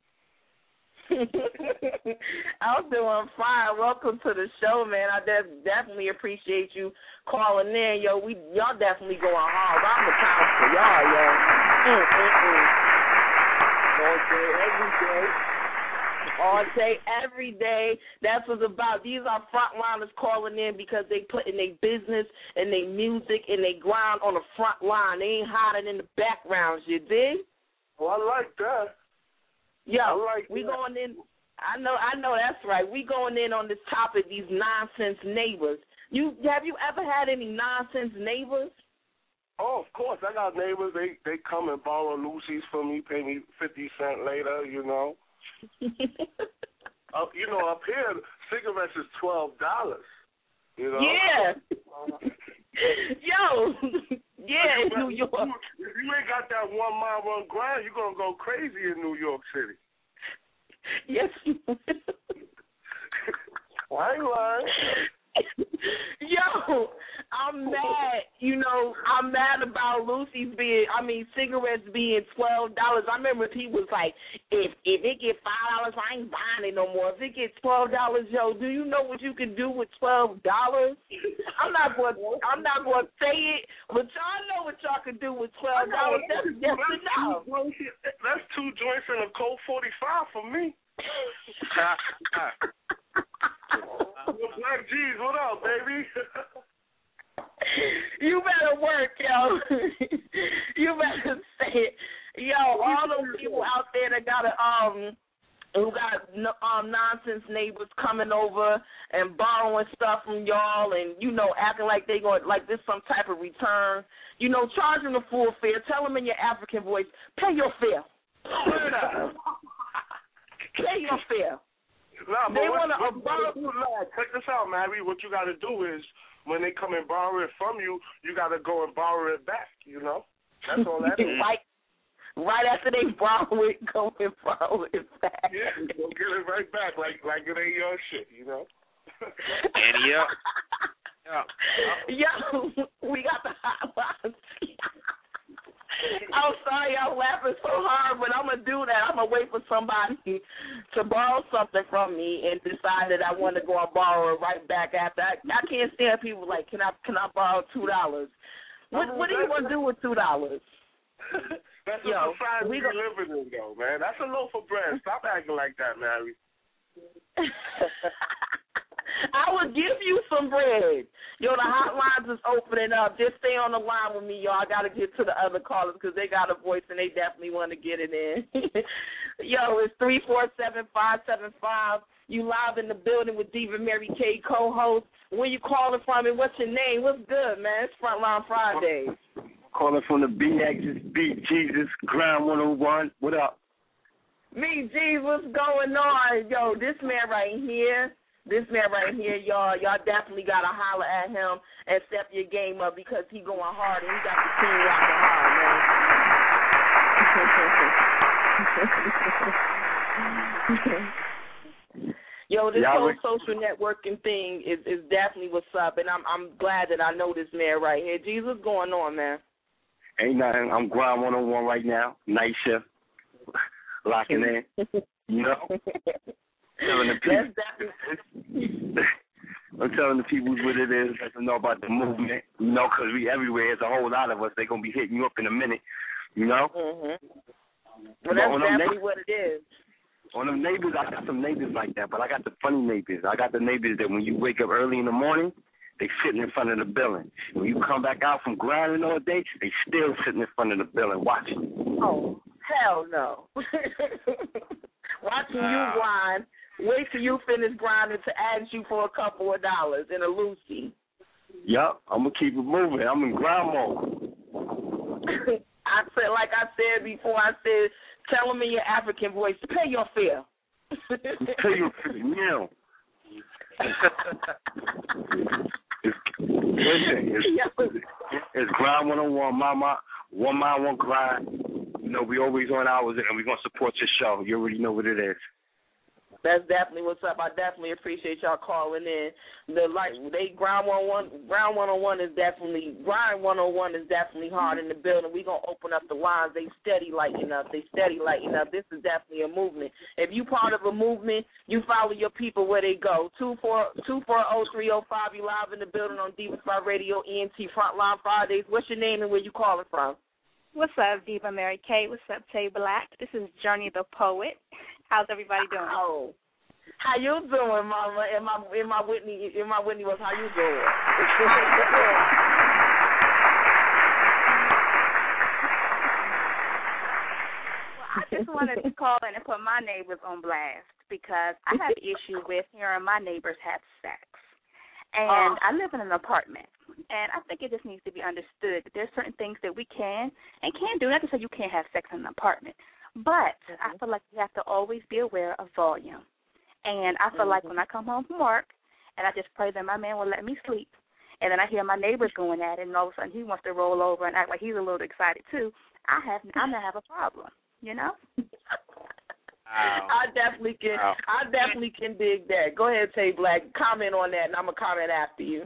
I'm doing fine. Welcome to the show, man. I def- definitely appreciate you calling in. Yo, we y'all definitely going hard. I'm the couch for y'all, yo. Mm-mm-mm. All day, every day. All day, every day. That's what's about. These are frontliners calling in because they put in their business and their music and they grind on the front line. They ain't hiding in the backgrounds, you dig? Oh, I like that. Yo, I like we that. going in. I know, I know that's right. We going in on this topic, these nonsense neighbors. You have you ever had any nonsense neighbors? Oh, of course. I got neighbors. They they come and borrow Lucy's from me, pay me fifty cents later, you know. uh, you know, up here, cigarettes is twelve dollars. You know. Yeah. Yo. Yeah, in New York. If you ain't got that one mile run grind, you're gonna go crazy in New York City. Yes. Well, I ain't lying. Yo, I'm mad. You know, I'm mad about Lucy's being, I mean, cigarettes being twelve dollars. I remember he was like, if if it get five dollars, I ain't buying it no more. If it gets twelve dollars, yo, do you know what you can do with twelve dollars? I'm not going I'm not going to say it, but y'all know what y'all can do with twelve dollars. That's just enough. That's two joints and a Colt forty-five for me. Black G's, what up, baby? You better work, yo. You better say it. Yo, all those people out there that got a, um, who got um, nonsense neighbors coming over and borrowing stuff from y'all and, you know, acting like they going, like this some type of return. You know, charge them the full fare. Tell them in your African voice, pay your fare. Pay your fare. Nah, but they what, want to what, borrow. Nah, check this out, Mary. What you got to do is when they come and borrow it from you, you got to go and borrow it back, you know? That's all that is. Right, right after they borrow it, go and borrow it back. Yeah, go get it right back like like it ain't your shit, you know? And yeah. Yeah. Yo, we got the hotlines. I'm sorry I'm laughing so hard, but I'm going to do that. I'm going to wait for somebody to borrow something from me and decide that I want to go and borrow it right back after. I, I can't stand people like, can I can I borrow two dollars? What, what do you want to do with two dollars? That's the society we living in, though, man. That's a loaf of bread. Stop acting like that, Mary. I will give you some bread. Yo, the hotlines is opening up. Just stay on the line with me, y'all. I got to get to the other callers because they got a voice and they definitely want to get it in. Yo, it's three four seven, five seven five. You live in the building with Diva Mary K, co-host. Where you calling from and what's your name? What's good, man? It's Frontline Fridays. Calling from the B X's, Beat Jesus, Grind one oh one. What up? Me, G, what's going on? Yo, this man right here, this man right here, y'all, y'all definitely got to holler at him and step your game up because he going hard and he got the team rocking hard, man. Yo, this Y'all whole re- social networking thing is, is definitely what's up, and I'm I'm glad that I know this man right here. G, what's going on, man? Ain't nothing. I'm Grind one oh one right now. Night shift. Locking in. You know? telling the people. I'm telling the people what it is. Let them know about the movement. You know, because we everywhere. There's a whole lot of us. They're going to be hitting you up in a minute. You know? Mm-hmm. Well, that's definitely what it is. On them neighbors, I got some neighbors like that, but I got the funny neighbors. I got the neighbors that when you wake up early in the morning, they sitting in front of the building. When you come back out from grinding all day, they still sitting in front of the building watching. Oh, hell no. Watching you grind, wait till you finish grinding to ask you for a couple of dollars in a Lucy. Yup, I'm going to keep it moving. I'm in grind mode. I said, like I said before, I said, tell them in your African voice, pay your fare. Pay your fare, yeah. it's, listen, it's, it's Grind one oh one, mama. One mile, one grind. You know, we always on ours, and we're going to support your show. You already know what it is. That's definitely what's up. I definitely appreciate y'all calling in. The like they Grind one oh one, Grind one oh one is definitely Grind one oh one is definitely hard in the building. We gonna open up the lines. They steady lighting up. They steady lighting up. This is definitely a movement. If you part of a movement, you follow your people where they go. Two four two four zero three zero five. You live in the building on Diva Spot Radio, E N T Frontline Fridays. What's your name and where you calling from? What's up, Diva Mary K? What's up, Tay Black? This is Journey the Poet. How's everybody doing? Oh, how you doing, Mama? In my in my Whitney in my Whitney was how you doing? Well, I just wanted to call in and put my neighbors on blast because I have issue with hearing my neighbors have sex, and uh, I live in an apartment. And I think it just needs to be understood that there's certain things that we can and can't do. Not to say you can't have sex in an apartment, but mm-hmm. I feel like you have to always be aware of volume. And I feel mm-hmm. like when I come home from work and I just pray that my man will let me sleep, and then I hear my neighbors going at it, and all of a sudden he wants to roll over and act like he's a little excited too, I have I'm gonna have a problem, you know? Wow. I definitely can. Wow. I definitely can dig that. Go ahead, Tay Black. Comment on that, and I'm gonna comment after you.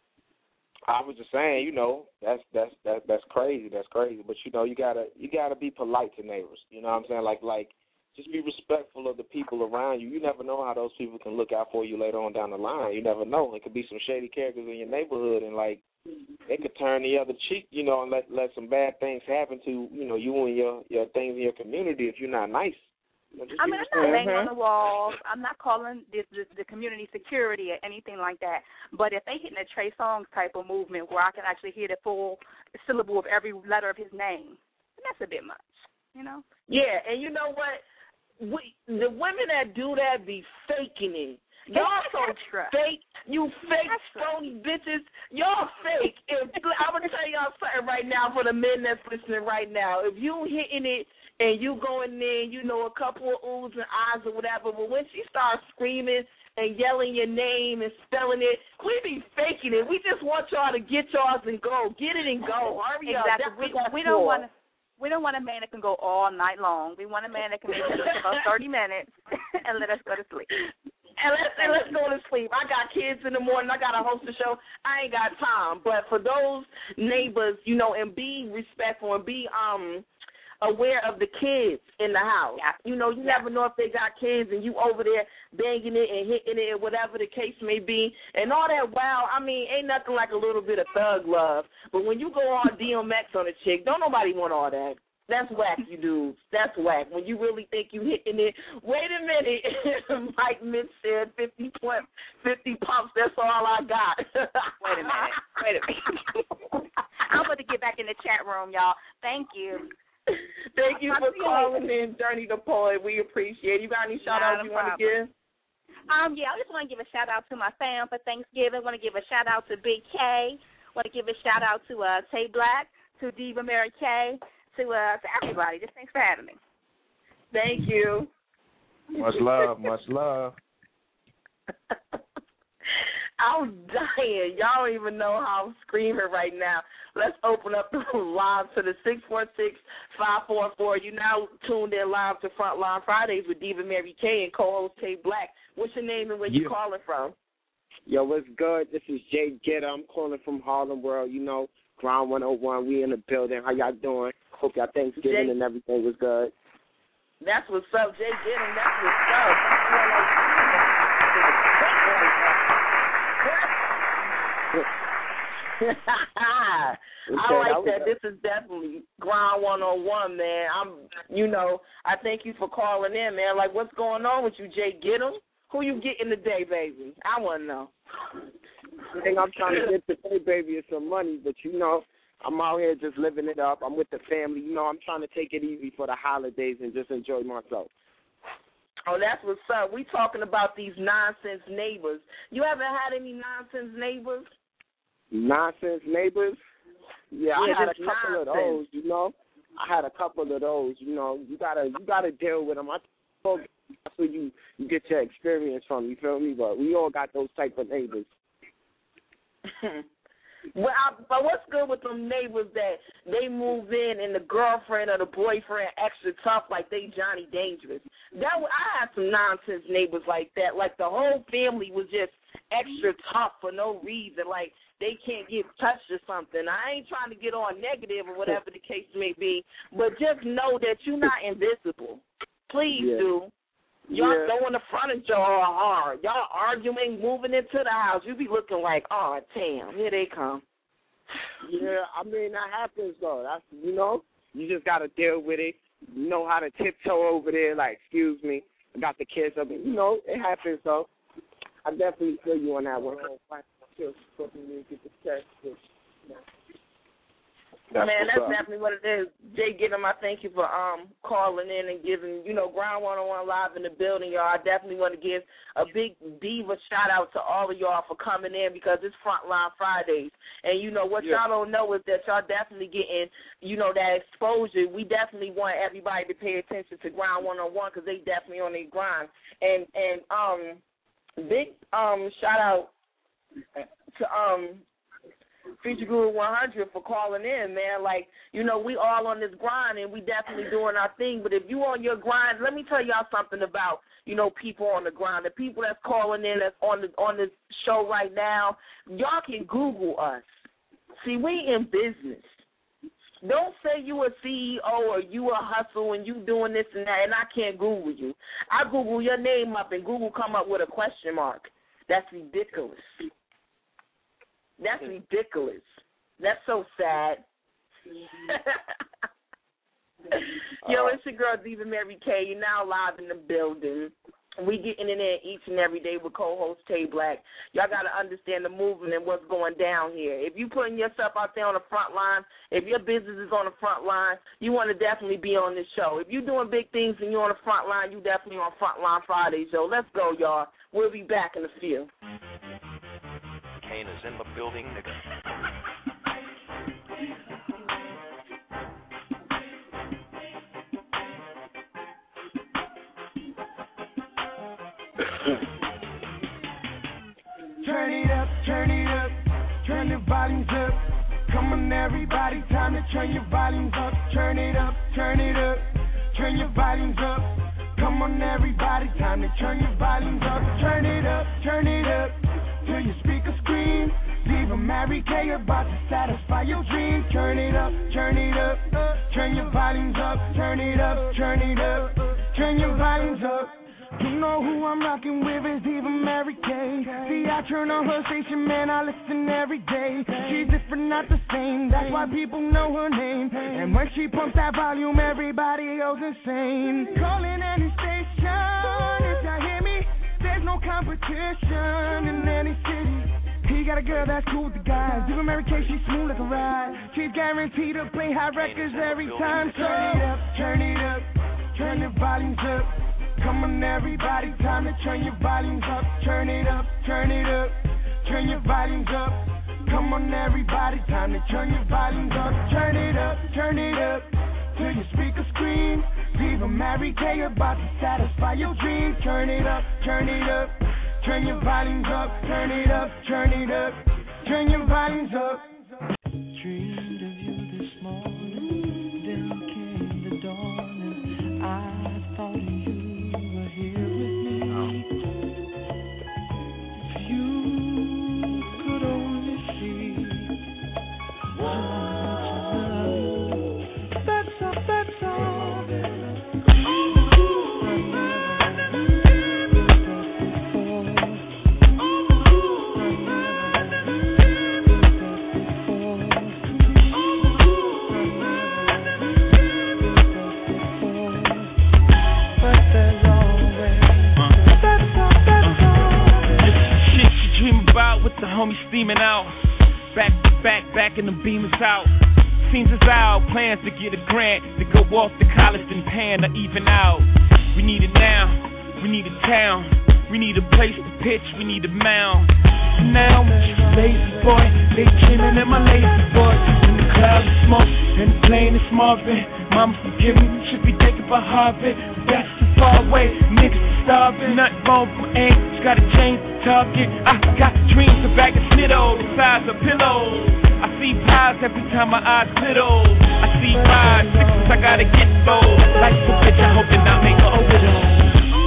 I was just saying, you know, that's that's that that's crazy. That's crazy. But you know, you gotta you gotta be polite to neighbors. You know what I'm saying? Like like just be respectful of the people around you. You never know how those people can look out for you later on down the line. You never know. It could be some shady characters in your neighborhood, and like they could turn the other cheek, you know, and let let some bad things happen to you know you and your your things in your community if you're not nice. I mean, I'm not laying on the walls. I'm not calling this, this the community security or anything like that. But if they hitting a Trey Songz type of movement where I can actually hear the full syllable of every letter of his name, that's a bit much, you know? Yeah, and you know what? We, the women that do that be faking it. Y'all so fake. You fake, phony bitches. Y'all fake. If I'm going to tell y'all something right now for the men that's listening right now. If you hitting it, and you go in there, you know, a couple of oohs and ahs or whatever, but when she starts screaming and yelling your name and spelling it, we be faking it. We just want y'all to get yours and go. Get it and go. Hurry exactly. up. We, we don't want to. We don't want a man that can go all night long. We want a man that can make it about thirty minutes and let us go to sleep. And let's, and let's go to sleep. I got kids in the morning. I got to host a show. I ain't got time. But for those neighbors, you know, and be respectful and be um. aware of the kids in the house. Yeah. You know, you yeah. never know if they got kids and you over there banging it and hitting it, whatever the case may be. And all that, wow, I mean, ain't nothing like a little bit of thug love. But when you go on D M X on a chick, don't nobody want all that. That's whack, you dudes. That's whack. When you really think you hitting it, wait a minute. Mike Mitch said fifty point, fifty pumps. That's all I got. Wait a minute. Wait a minute. I'm going to get back in the chat room, y'all. Thank you. Thank you for calling in, Journey the Poet. We appreciate it. You got any shout-outs you want to give? Um, yeah, I just want to give a shout-out to my fam for Thanksgiving. I want to give a shout-out to Big K. I want to give a shout-out to uh, Tay Black, to Diva Mary K., to uh, to everybody. Just thanks for having me. Thank you. Much love, much love. I'm dying. Y'all don't even know how I'm screaming right now. Let's open up the line to the six four six, five four four. You now tuned in live to Frontline Fridays with Diva Mary K and co-host Tay Black. What's your name and where yeah. you calling from? Yo, what's good? This is Jay Gitter. I'm calling from Harlem World. You know, Ground one oh one. We in the building. How y'all doing? Hope y'all Thanksgiving Jay, and everything was good. That's what's up, Jay Gitter. That's what's up. I like that. This is definitely Ground one oh one, man. I'm, you know, I thank you for calling in, man. Like, what's going on with you, Jay Gitter? Who you getting today, baby? I want to know. I think I'm trying to get today, baby, is some money, but, you know, I'm out here just living it up. I'm with the family. You know, I'm trying to take it easy for the holidays and just enjoy myself. Oh, that's what's up. We talking about these nonsense neighbors. You ever had any nonsense neighbors? Nonsense neighbors? Yeah, yeah I had a couple nonsense. of those, you know. I had a couple of those, you know. You gotta you gotta deal with them. I told you, that's where you, you get your experience from, you feel me? But we all got those type of neighbors. Well, I, but what's good with them neighbors that they move in and the girlfriend or the boyfriend extra tough like they Johnny Dangerous? That I had some nonsense neighbors like that. Like the whole family was just extra tough for no reason. Like they can't get touched or something. I ain't trying to get on negative or whatever the case may be, but just know that you're not invisible. Please yeah. do. Y'all yeah. throwing the furniture all hard. Y'all arguing, moving into the house. You be looking like, oh, damn, here they come. Yeah, I mean, that happens, though. That's, you know, you just got to deal with it. You know how to tiptoe over there, like, excuse me, I got the kids up. You know, it happens, though. I definitely feel you on that one. That's Man, that's up. definitely what it is. Jay Gitter, I thank you for um calling in and giving, you know, Ground one oh one live in the building, y'all. I definitely want to give a big diva shout-out to all of y'all for coming in because it's Frontline Fridays. And, you know, what yeah. y'all don't know is that y'all definitely getting, you know, that exposure. We definitely want everybody to pay attention to Ground one oh one because they definitely on their grind. And, and um, big um shout-out to um. Feature Guru one hundred for calling in, man. Like, you know, we all on this grind, and we definitely doing our thing. But if you on your grind, let me tell y'all something about, you know, people on the grind. The people that's calling in that's on the, on this show right now, y'all can Google us. See, we in business. Don't say you a C E O or you a hustle and you doing this and that, and I can't Google you. I Google your name up, and Google come up with a question mark. That's ridiculous. That's ridiculous. That's so sad. Yo, it's your girl, Diva Mary K. You're now live in the building. We getting in there each and every day with co-host Tay Black. Y'all got to understand the movement and what's going down here. If you putting yourself out there on the front line, if your business is on the front line, you want to definitely be on this show. If you're doing big things and you're on the front line, you definitely on Frontline Fridays. So let's go, y'all. We'll be back in a few. Kane is in the building, nigga. Turn it up, turn it up, turn the volumes up. Come on, everybody, time to turn your volumes up. Turn it up, turn it up, turn your volumes up. Come on, everybody, time to turn your volumes up. Turn it up, turn it up, till your speakers scream. Diva Mary K about to satisfy your dreams. Turn it up, turn it up, turn your volumes up. Turn it up, turn it up, turn your volumes up. You know who I'm rocking with is Eva Mary Kay. See, I turn on her station, man, I listen every day. She's different, not the same, that's why people know her name. And when she pumps that volume, everybody goes insane. Calling any station, if y'all hear me, there's no competition in any city. He got a girl that's cool with the guys. Eva Mary Kay, she's smooth like a ride. She's guaranteed to play high records every time. Turn it up, turn it up, turn the volumes up. Come on everybody, time to turn your volumes up. Turn it up, turn it up, turn your volumes up. Come on everybody, time to turn your volumes up. Turn it up, turn it up, till your speakers scream. Eva Mary Kay about to satisfy your dreams. Turn it up, turn it up, turn your volumes up. Turn it up, turn it up, turn your volumes up. Dreamed of you this morning, then came the dawn, and I thought you were here with me. If you could only see how much I love you, that's all, that's all. Homie steaming out, back to back, back in the beamers out. Seems as our plans to get a grant to go off to college and pan to even out. We need it now, we need a town, we need a place to pitch, we need a mound. Now, lazy boy, they chillin' at my lazy boy. In the cloud of smoke, and the plane is Marvin. Mama forgive me, should be thinking about Harvard. That's too far away, niggas are starving. Nothing wrong with my aim, just gotta change the target. I got dreams, a bag of Snittles, the size of pillows. I see pies every time my eyes glitter. I see five, sixes, I gotta get those. Like the bitch, I hope that I make her overdose.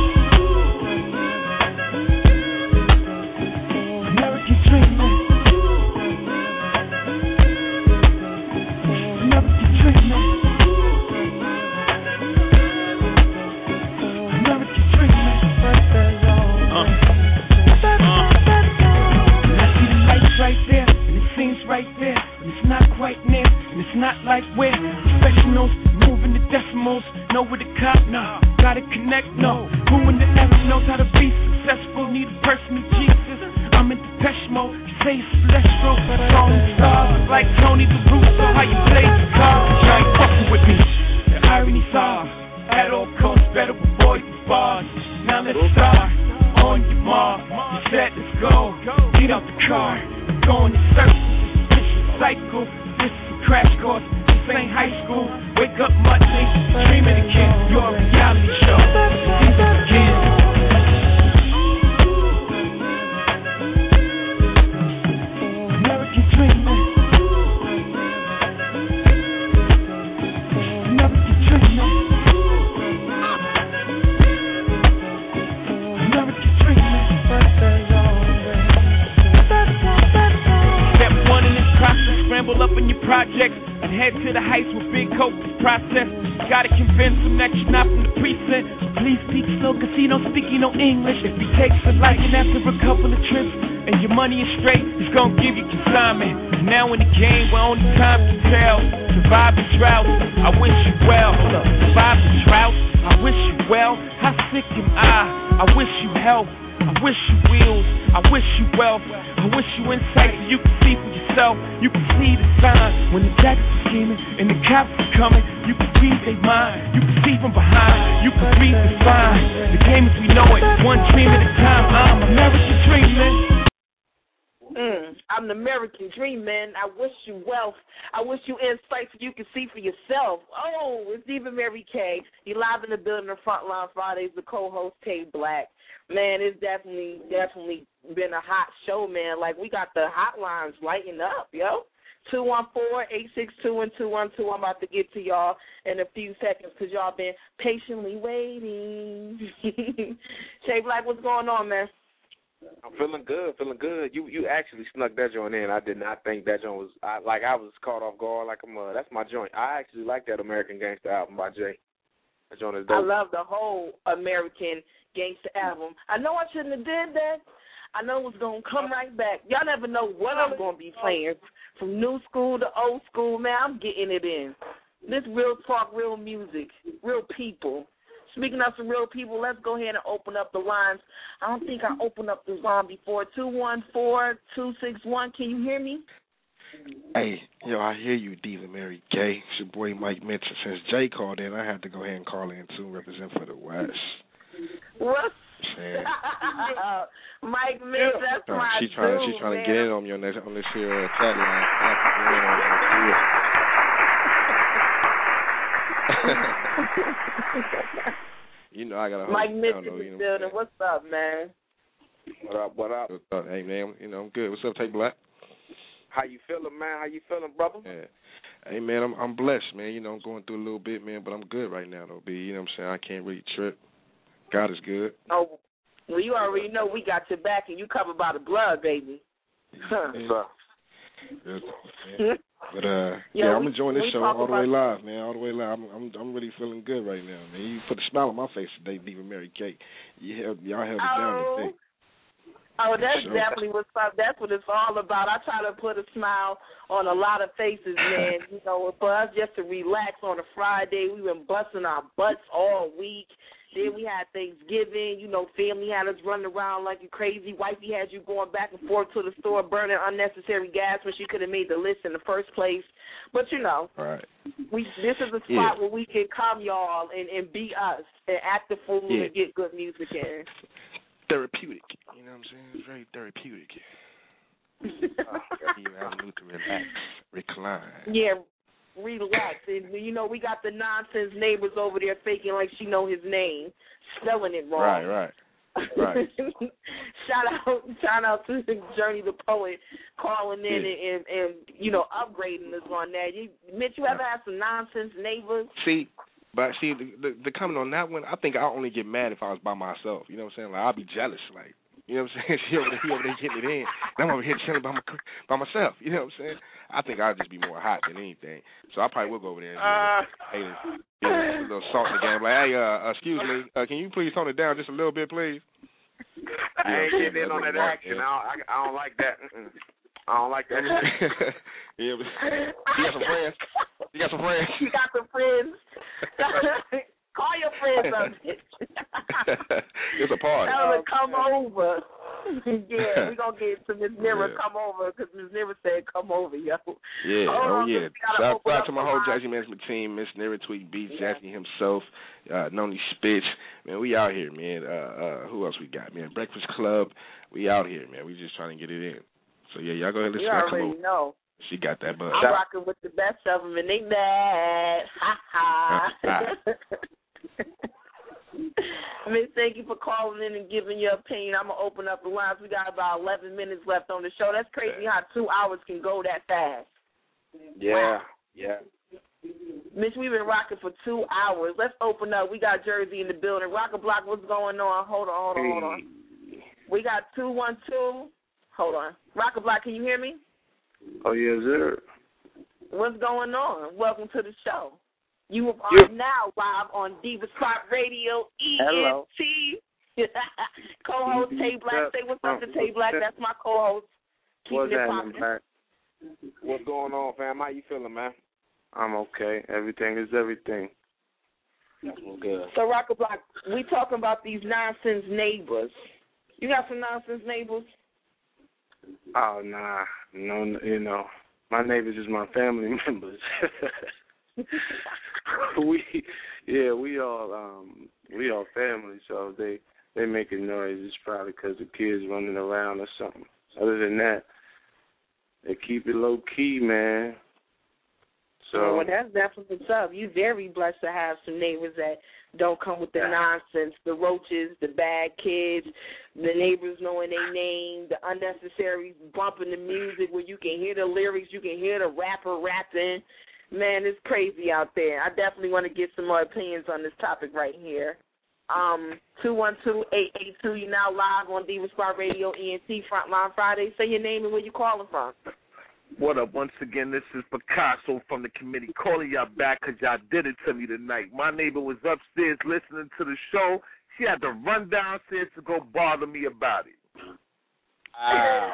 American dreaming. American dreaming. American dreaming. Uh. Uh. And I see the lights right there, and it seems right there, and it's not quite near, and it's not like we're professionals, moving the decimals, know where the cop, no, gotta connect, no, who in the ever knows how to be successful, need a person of Jesus, I'm in Depeche Mode, you say it's celestial, falling stars, like Tony the Russo, how you play the cards, you ain't fucking with me, the irony's off, at all costs, better avoid the bars, now let's start, on your mark, you said let's go, get out the car, I'm going in circles, this is a cycle, this is a crash course, this ain't high school, wake up Monday, dreaming again, you're a reality show, season begins. American dreaming. American dreaming. American dreaming. Step one in this process, scramble up in your projects and head to the heights with big coke this process. Gotta convince them that you're not from the precinct. So please speak slow, cause he don't speak no English. If he takes a liking after a couple of trips and your money is straight, he's gonna give you consignment. Now in the game where only time can tell, survive the drought, I wish you well. Survive the drought, I wish you well. How sick am I? I wish you health. I wish you wheels, I wish you wealth. I wish you insight so you can see for yourself. You can see the signs when the jackets are scheming and the cops are coming. You can read their mind, you can see from behind. You can read the signs. The game as we know it, one dream at a time. I'm American dreaming. Mm, I'm the American dream, man. I wish you wealth. I wish you insight so you can see for yourself. Oh, it's Eva Mary Kay. You live in the building on Frontline Fridays, the co-host Tay Black. Man, it's definitely, definitely been a hot show, man. Like, we got the hotlines lighting up, yo. two one four, eight six two, and two one two. I'm about to get to y'all in a few seconds because y'all been patiently waiting. Tay Black, what's going on, man? I'm feeling good, feeling good. You you actually snuck that joint in. I did not think that joint was, I, like, I was caught off guard like I'm, uh, that's my joint. I actually like that American Gangster album by Jay. That joint is I dope. love the whole American Gangster album. I know I shouldn't have did that. I know it's going to come right back. Y'all never know what I'm going to be playing. From new school to old school, man, I'm getting it in. This real talk, real music, real people. Speaking of some real people, let's go ahead and open up the lines. I don't think I opened up this line before. two one four, two six one. Can you hear me? Hey, yo, I hear you, Diva Mary Kay. It's your boy Mike Mitchell. Since Jay called in, I had to go ahead and call in, too, represent for the West. What? Mike Mitchell, that's uh, my she trying, dude, She's trying man. to get in on me on this, on this here uh, chat line. I have to get in on that. You know I got to Mike hold Mitchell down, though, in you the know building. What's up, man? What up, what up? What's up? Hey, man, you know, I'm good. What's up, Tay Black? How you feeling, man? How you feeling, brother? Yeah. Hey, man, I'm I'm blessed, man. You know, I'm going through a little bit, man, but I'm good right now, though, B. You know what I'm saying? I can't really trip. God is good. Oh, well, you already know we got your back, and you covered by the blood, baby. Huh. Yeah. Good. Yeah. But uh, Yo, yeah, I'm we, enjoying this we show talk all the way about- live, man, all the way live. I'm I'm, I'm really feeling good right now, man. You put a smile on my face today, Diva Mary Kay. You held, y'all held it down Oh. today. Oh, that's Sure. definitely what's up. That's what it's all about. I try to put a smile on a lot of faces, man. You know, for us just to relax on a Friday. We've been busting our butts all week. Then we had Thanksgiving. You know, family had us running around like you crazy. Wifey had you going back and forth to the store burning unnecessary gas when she could have made the list in the first place. But, you know, All right. we this is a spot Yeah. where we can come, y'all, and, and be us and act the fool Yeah. and get good music in. Therapeutic. You know what I'm saying? It's very therapeutic. uh, you have to relax, recline. Yeah, relax. And, you know, we got the nonsense neighbors over there faking like she know his name, spelling it wrong. Right, right. Right. shout out shout out to Journey the Poet calling in Yeah. and, and, and, you know, upgrading us on that. You, Mitch, you ever have some nonsense neighbors? See, but see, the, the, the comment on that one, I think I'll only get mad if I was by myself. You know what I'm saying? Like, I'll be jealous. Like, you know what I'm saying? She over there, he over there getting it in. And I'm over here chilling by, my, by myself. You know what I'm saying? I think I'll just be more hot than anything. So I probably will go over there and Uh, hey, you know, a little salt in the game. Like, hey, uh, excuse me, uh, can you please tone it down just a little bit, please? I ain't getting in on that action. I don't, I, I don't like that. Mm-mm. I don't like that. Yeah, but you got some friends. You got some friends. You got some friends. Call your friends up, bitch. It's a party. Tell them to come over. Yeah, we're going to get to Miss Nira Yeah. come over because Miss Nira said come over, yo. Yeah, Hold oh on, yeah. we gotta Shout open out up to my the whole line. Jazzy Management team, Miss Nira Tweet Beats, Yeah. Jazzy himself, uh, Noni Spitz. Man, we out here, man. Uh, uh, who else we got, man? Breakfast Club. We out here, man. We just trying to get it in. So yeah, y'all go ahead and You listen to already Come know. She got that buzz. I'm rocking with the best of them, and they mad. Ha ha. Miss, thank you for calling in and giving your opinion. I'm going to open up the lines. We got about eleven minutes left on the show. That's crazy how two hours can go that fast. Yeah, yeah. Mitch, we've been rocking for two hours. Let's open up. We got Jersey in the building. Rocker Block, what's going on? Hold on, hold on, hold on. We got two one two. Hold on. Rocker Block, can you hear me? Oh, yes, sir. What's going on? Welcome to the show. You are Yeah. now live on Diva Spot Radio, E Hello. N T. Co-host Tay Black. Say what's up to Tay Black. That's my co-host. What's Keeping it happening, popping. Black? What's going on, fam? How you feeling, man? I'm okay. Everything is everything. That's what's good. So, Rocker Block, we talking about these nonsense neighbors. You got some nonsense neighbors? Oh, nah. No, you know, my neighbors is my family members. we, yeah, we all, um, we all family, so they, they making noise. It's probably because the kids running around or something. Other than that, they keep it low key, man. So well, that's definitely what's up. You very blessed to have some neighbors that don't come with the nonsense, the roaches, the bad kids, the neighbors knowing their name, the unnecessary bumping the music where you can hear the lyrics, you can hear the rapper rapping. Man, it's crazy out there. I definitely want to get some more opinions on this topic right here. Um, two one two, eight eight two, you're now live on Diva Spot Radio, E N T Frontline Friday. Say your name and where you calling from. What up? Once again, this is Picasso from the committee calling y'all back because y'all did it to me tonight. My neighbor was upstairs listening to the show. She had to run downstairs to go bother me about it. Uh,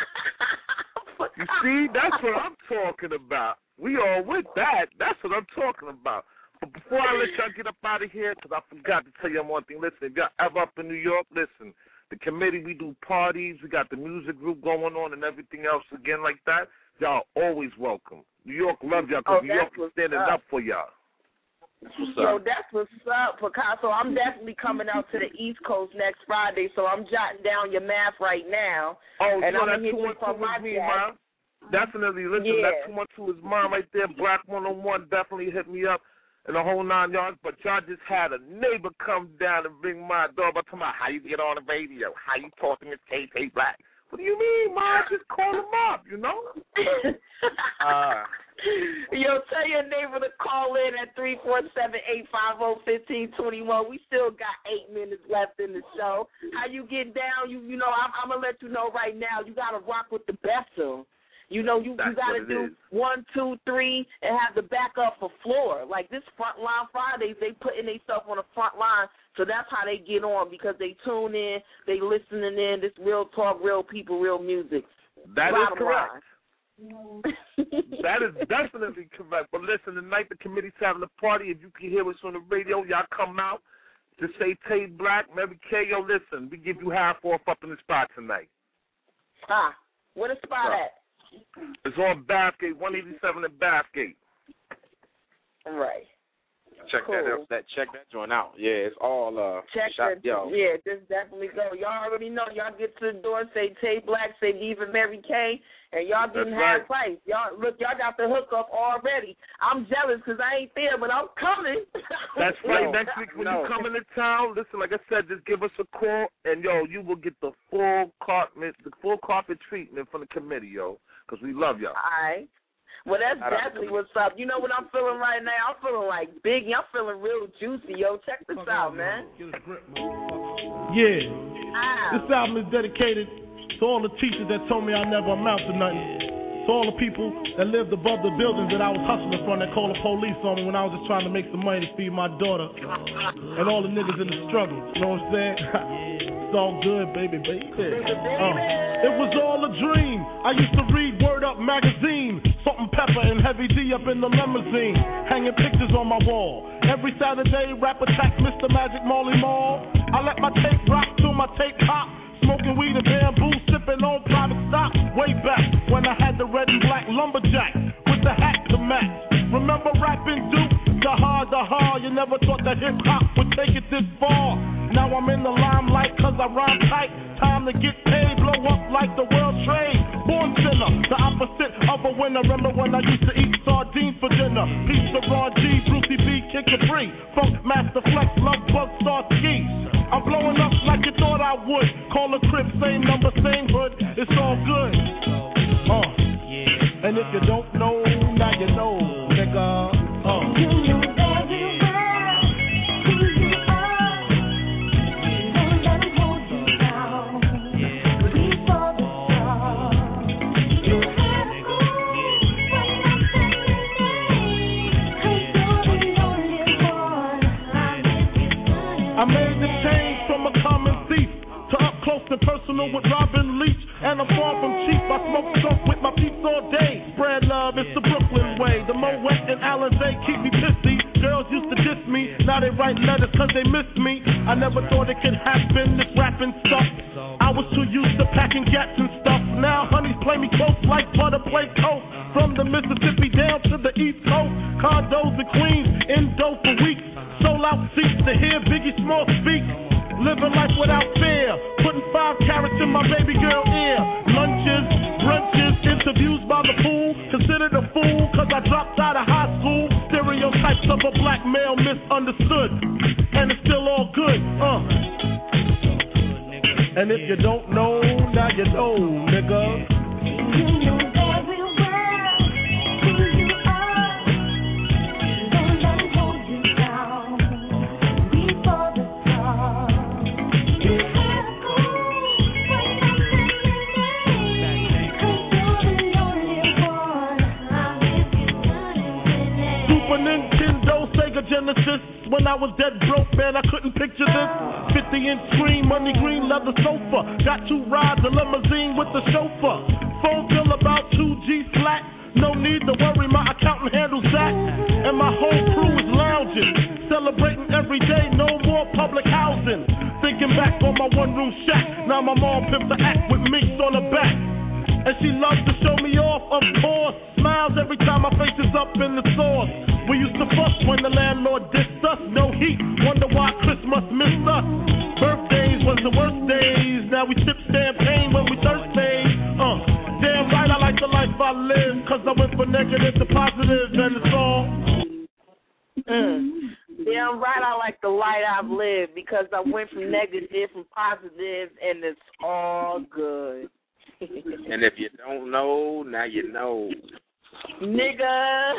you see, that's what I'm talking about. We all with that. That's what I'm talking about. But before I let y'all get up out of here, because I forgot to tell you one thing. Listen, if y'all ever up in New York, listen, the committee, we do parties. We got the music group going on and everything else again like that. Y'all always welcome. New York loves y'all because oh, New York is standing up. up for y'all. That's what's Yo, up. that's what's up, Picasso. I'm definitely coming out to the East Coast next Friday, so I'm jotting down your math right now. Oh, and yo, I'm that hit two you one from two my is me, dad. man. Definitely. Listen, Yeah. that two one two is mine right there. Black one oh one definitely hit me up in the whole nine yards. But y'all just had a neighbor come down and ring my doorbell. Talking about how you get on the radio, how you talking to K K Black. What do you mean, Ma? Just call him up, you know? uh, Yo, tell your neighbor to call in at three four seven, eight five zero, one five two one. We still got eight minutes left in the show. How you get down, you you know, I'm, I'm going to let you know right now, you got to rock with the Bethel. You know, you, you got to do is. one, two, three, and have the backup for floor. Like this Frontline Fridays, they putting themselves on the front line, so that's how they get on, because they tune in, they listening in, this real talk, real people, real music. That Bottom is correct. Line. That is definitely correct. But listen, tonight the committee's having a party. If you can hear us on the radio, y'all come out to say Tay Black, Mary Kay. Yo, listen, we give you half off up in the spot tonight. Ah, where the spot uh, at? It's on Bathgate, one eighty-seven at Bathgate. Right. Check cool. that out. That check that joint out. Yeah, it's all uh. Check shot, that. yo. Yeah, just definitely go. Y'all already know. Y'all get to the door, say Tay Black, say Diva Mary Kay, and y'all getting half price. Y'all look, y'all got the hookup already. I'm jealous because I ain't there, but I'm coming. That's right. No, Next week when no. you come into town, listen, like I said, just give us a call, and yo, you will get the full carpet, the full carpet treatment from the committee, yo, because we love y'all. All right. Well, that's definitely what's up. You know what I'm feeling right now? I'm feeling like Biggie. I'm feeling real juicy, yo. Check this out, man. Yeah. Ah. This album is dedicated to all the teachers that told me I never amount to nothing. To all the people that lived above the buildings that I was hustling from that called the police on me when I was just trying to make some money to feed my daughter. And all the niggas in the struggle. You know what I'm saying? It's all good, baby, baby. Uh, it was all a dream. I used to read Word Up magazine. Salt and Pepper and Heavy D up in the limousine. Hanging pictures on my wall. Every Saturday, rap attack Mister Magic Molly Mall. I let my tape rock till my tape pop. Smoking weed and bamboo, sipping on private stock. Way back when I had the red and black lumberjack with the hat to match. Remember rapping Duke? The hard, the hard. You never thought that hip hop would take it this far. Now I'm in the limelight cause I rhyme tight. Time to get paid, blow up like the world trade. Born sinner, the opposite of a winner. Remember when I used to eat sardines for dinner? Pizza, Raw G, Brucey B, Kid Capri, Funk Master Flex, Love Bug, Star Ski. I'm blowing up like you thought I would. Call a crib, same number, same hood. It's all good. Uh. And if you don't know, now you know, nigga. Uh. I made the change from a common thief to up close and personal with Robin Leach. And I'm far from cheap. I smoke skunk with my peeps all day. Spread love, it's the Brooklyn way. The Moet and Alizé keep me pissy. Girls used to diss me, now they write letters cause they miss me. I never thought it could happen, this rapping stuff. I was too used to packing gats and stuff. Now honeys play me close like butter play coke. From the Mississippi down to the East Coast. Condos and Queens, in dough for weeks. Sold out seats to hear Biggie Small speak. Living life without fear. Putting five carats in my baby girl ear. Lunches, brunches, interviews by the pool. Considered a fool cause I dropped out of high school. Stereotypes of a black male misunderstood. And it's still all good, uh. And if you don't know, now you know, nigga. You know very well. I was dead broke, man, I couldn't picture this. fifty inch screen, money green, leather sofa. Got two rides, a limousine with the chauffeur. Phone bill about two G flat. No need to worry, my accountant handles that. And my whole crew is lounging, celebrating every day, no more public housing. Thinking back on my one room shack, now my mom pimps the act with minks on her back. And she loves to show me off, of course. Smiles every time my face is up in the sauce. We used to fuss when the landlord dissed us. No heat, wonder why Christmas missed us. Birthdays was the worst days. Now we sip champagne when we thirsty. Uh, damn right I like the life I live. Cause I went from negative to positive and it's all. Mm. Damn right I like the life I've lived. Because I went from negative from positive and it's all good. And if you don't know, now you know. Nigga.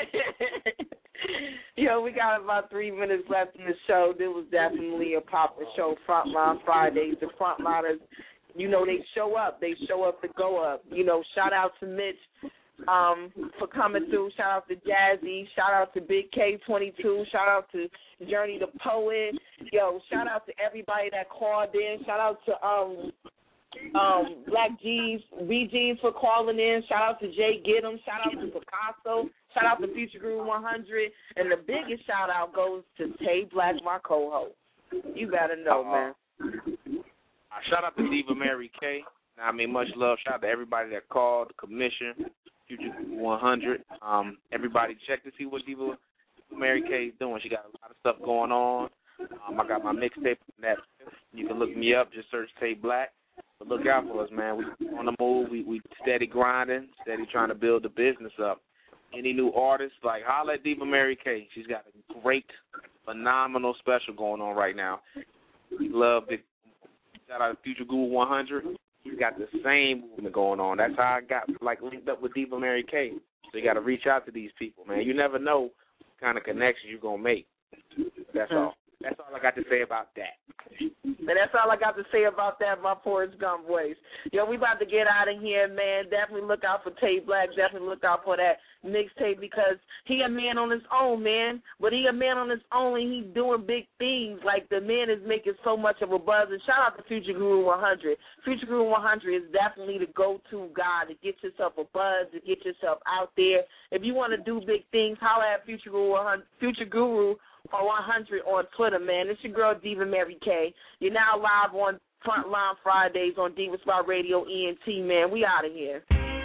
Yo, we got about three minutes left in the show. This was definitely a proper show, Frontline Fridays. The frontliners, you know, they show up. They show up to go up. You know, shout out to Mitch um, for coming through. Shout out to Jazzy. Shout out to Big K twenty-two. Shout out to Journey the Poet. Yo, shout out to everybody that called in. Shout out to um. Um, Black G's, B G's for calling in. Shout out to Jay Giddem. Shout out to Picasso. Shout out to Future Guru one hundred. And the biggest shout out goes to Tay Black, my co-host. You better know, man. Uh, shout out to Diva Mary K. I mean, much love. Shout out to everybody that called, the commission, Future Guru one hundred. Um, everybody check to see what Diva Mary K is doing. She got a lot of stuff going on. Um, I got my mixtape on that. You can look me up. Just search Tay Black. But look out for us, man. We on the move. We we steady grinding, steady trying to build the business up. Any new artists, like holla at Diva Mary K. She's got a great, phenomenal special going on right now. We love it. Shout out to Future Guru one hundred. He's got the same movement going on. That's how I got like linked up with Diva Mary K. So you got to reach out to these people, man. You never know what kind of connections you're gonna make. That's all. That's all I got to say about that. And that's all I got to say about that, my Forrest Gump voice. Yo, we about to get out of here, man. Definitely look out for Tay Black. Definitely look out for that mixtape because he a man on his own, man. But he a man on his own and he's doing big things. Like the man is making so much of a buzz. And shout out to Future Guru one hundred. Future Guru one hundred is definitely the go-to guy to get yourself a buzz, to get yourself out there. If you want to do big things, holla at Future Guru one hundred. Future Guru or one hundred on Twitter, man. It's your girl, Diva Mary K. You're now live on Frontline Fridays on Diva Spot Radio E N T, man. We out of here.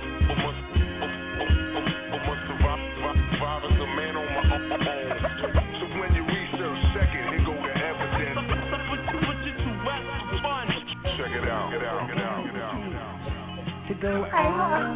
Check it out, get out, get out, get out. To go out.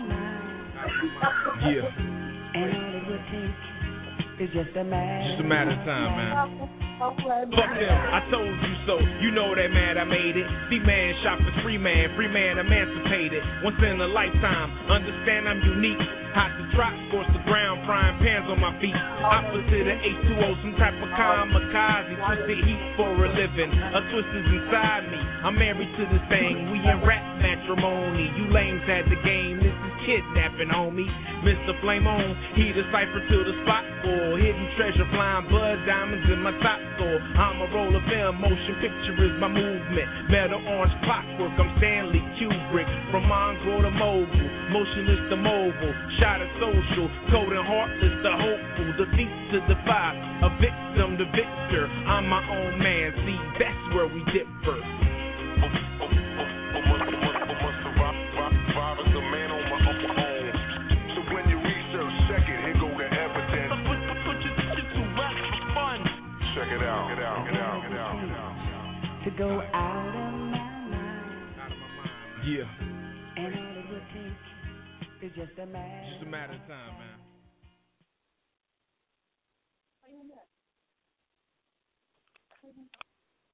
Yeah. And all it would take is just a matter. Just a matter of time, man. Fuck them, I told you so. You know that, man, I made it. See, man, shop for free, man. Free man, emancipated. Once in a lifetime. Understand I'm unique. Hot to drop, scorch the ground, frying pans on my feet. Opposite of H two O, some type of kamikaze. Twisted heat for a living. A twist is inside me. I'm married to this thing. We in rap matrimony. You lames had the game. This is kidnapping, homie. Mister Flame on. He decipher to the spot for hidden treasure, flying blood diamonds in my top store. I'm a roll of film. Motion picture is my movement. Metal orange clockwork. I'm Stanley Kubrick. From mongrel to mogul. Motionless to mobile. Shot at social, cold and heartless to hopeful, defeat to defy, a victim to victor. I'm my own man, see, that's where we differ. So when you research, check it, here go the evidence. Check it out, get out, get out, get out, get out. To go out of my mind. Yeah. And all it would take. It's just a matter. Just a matter of time, man.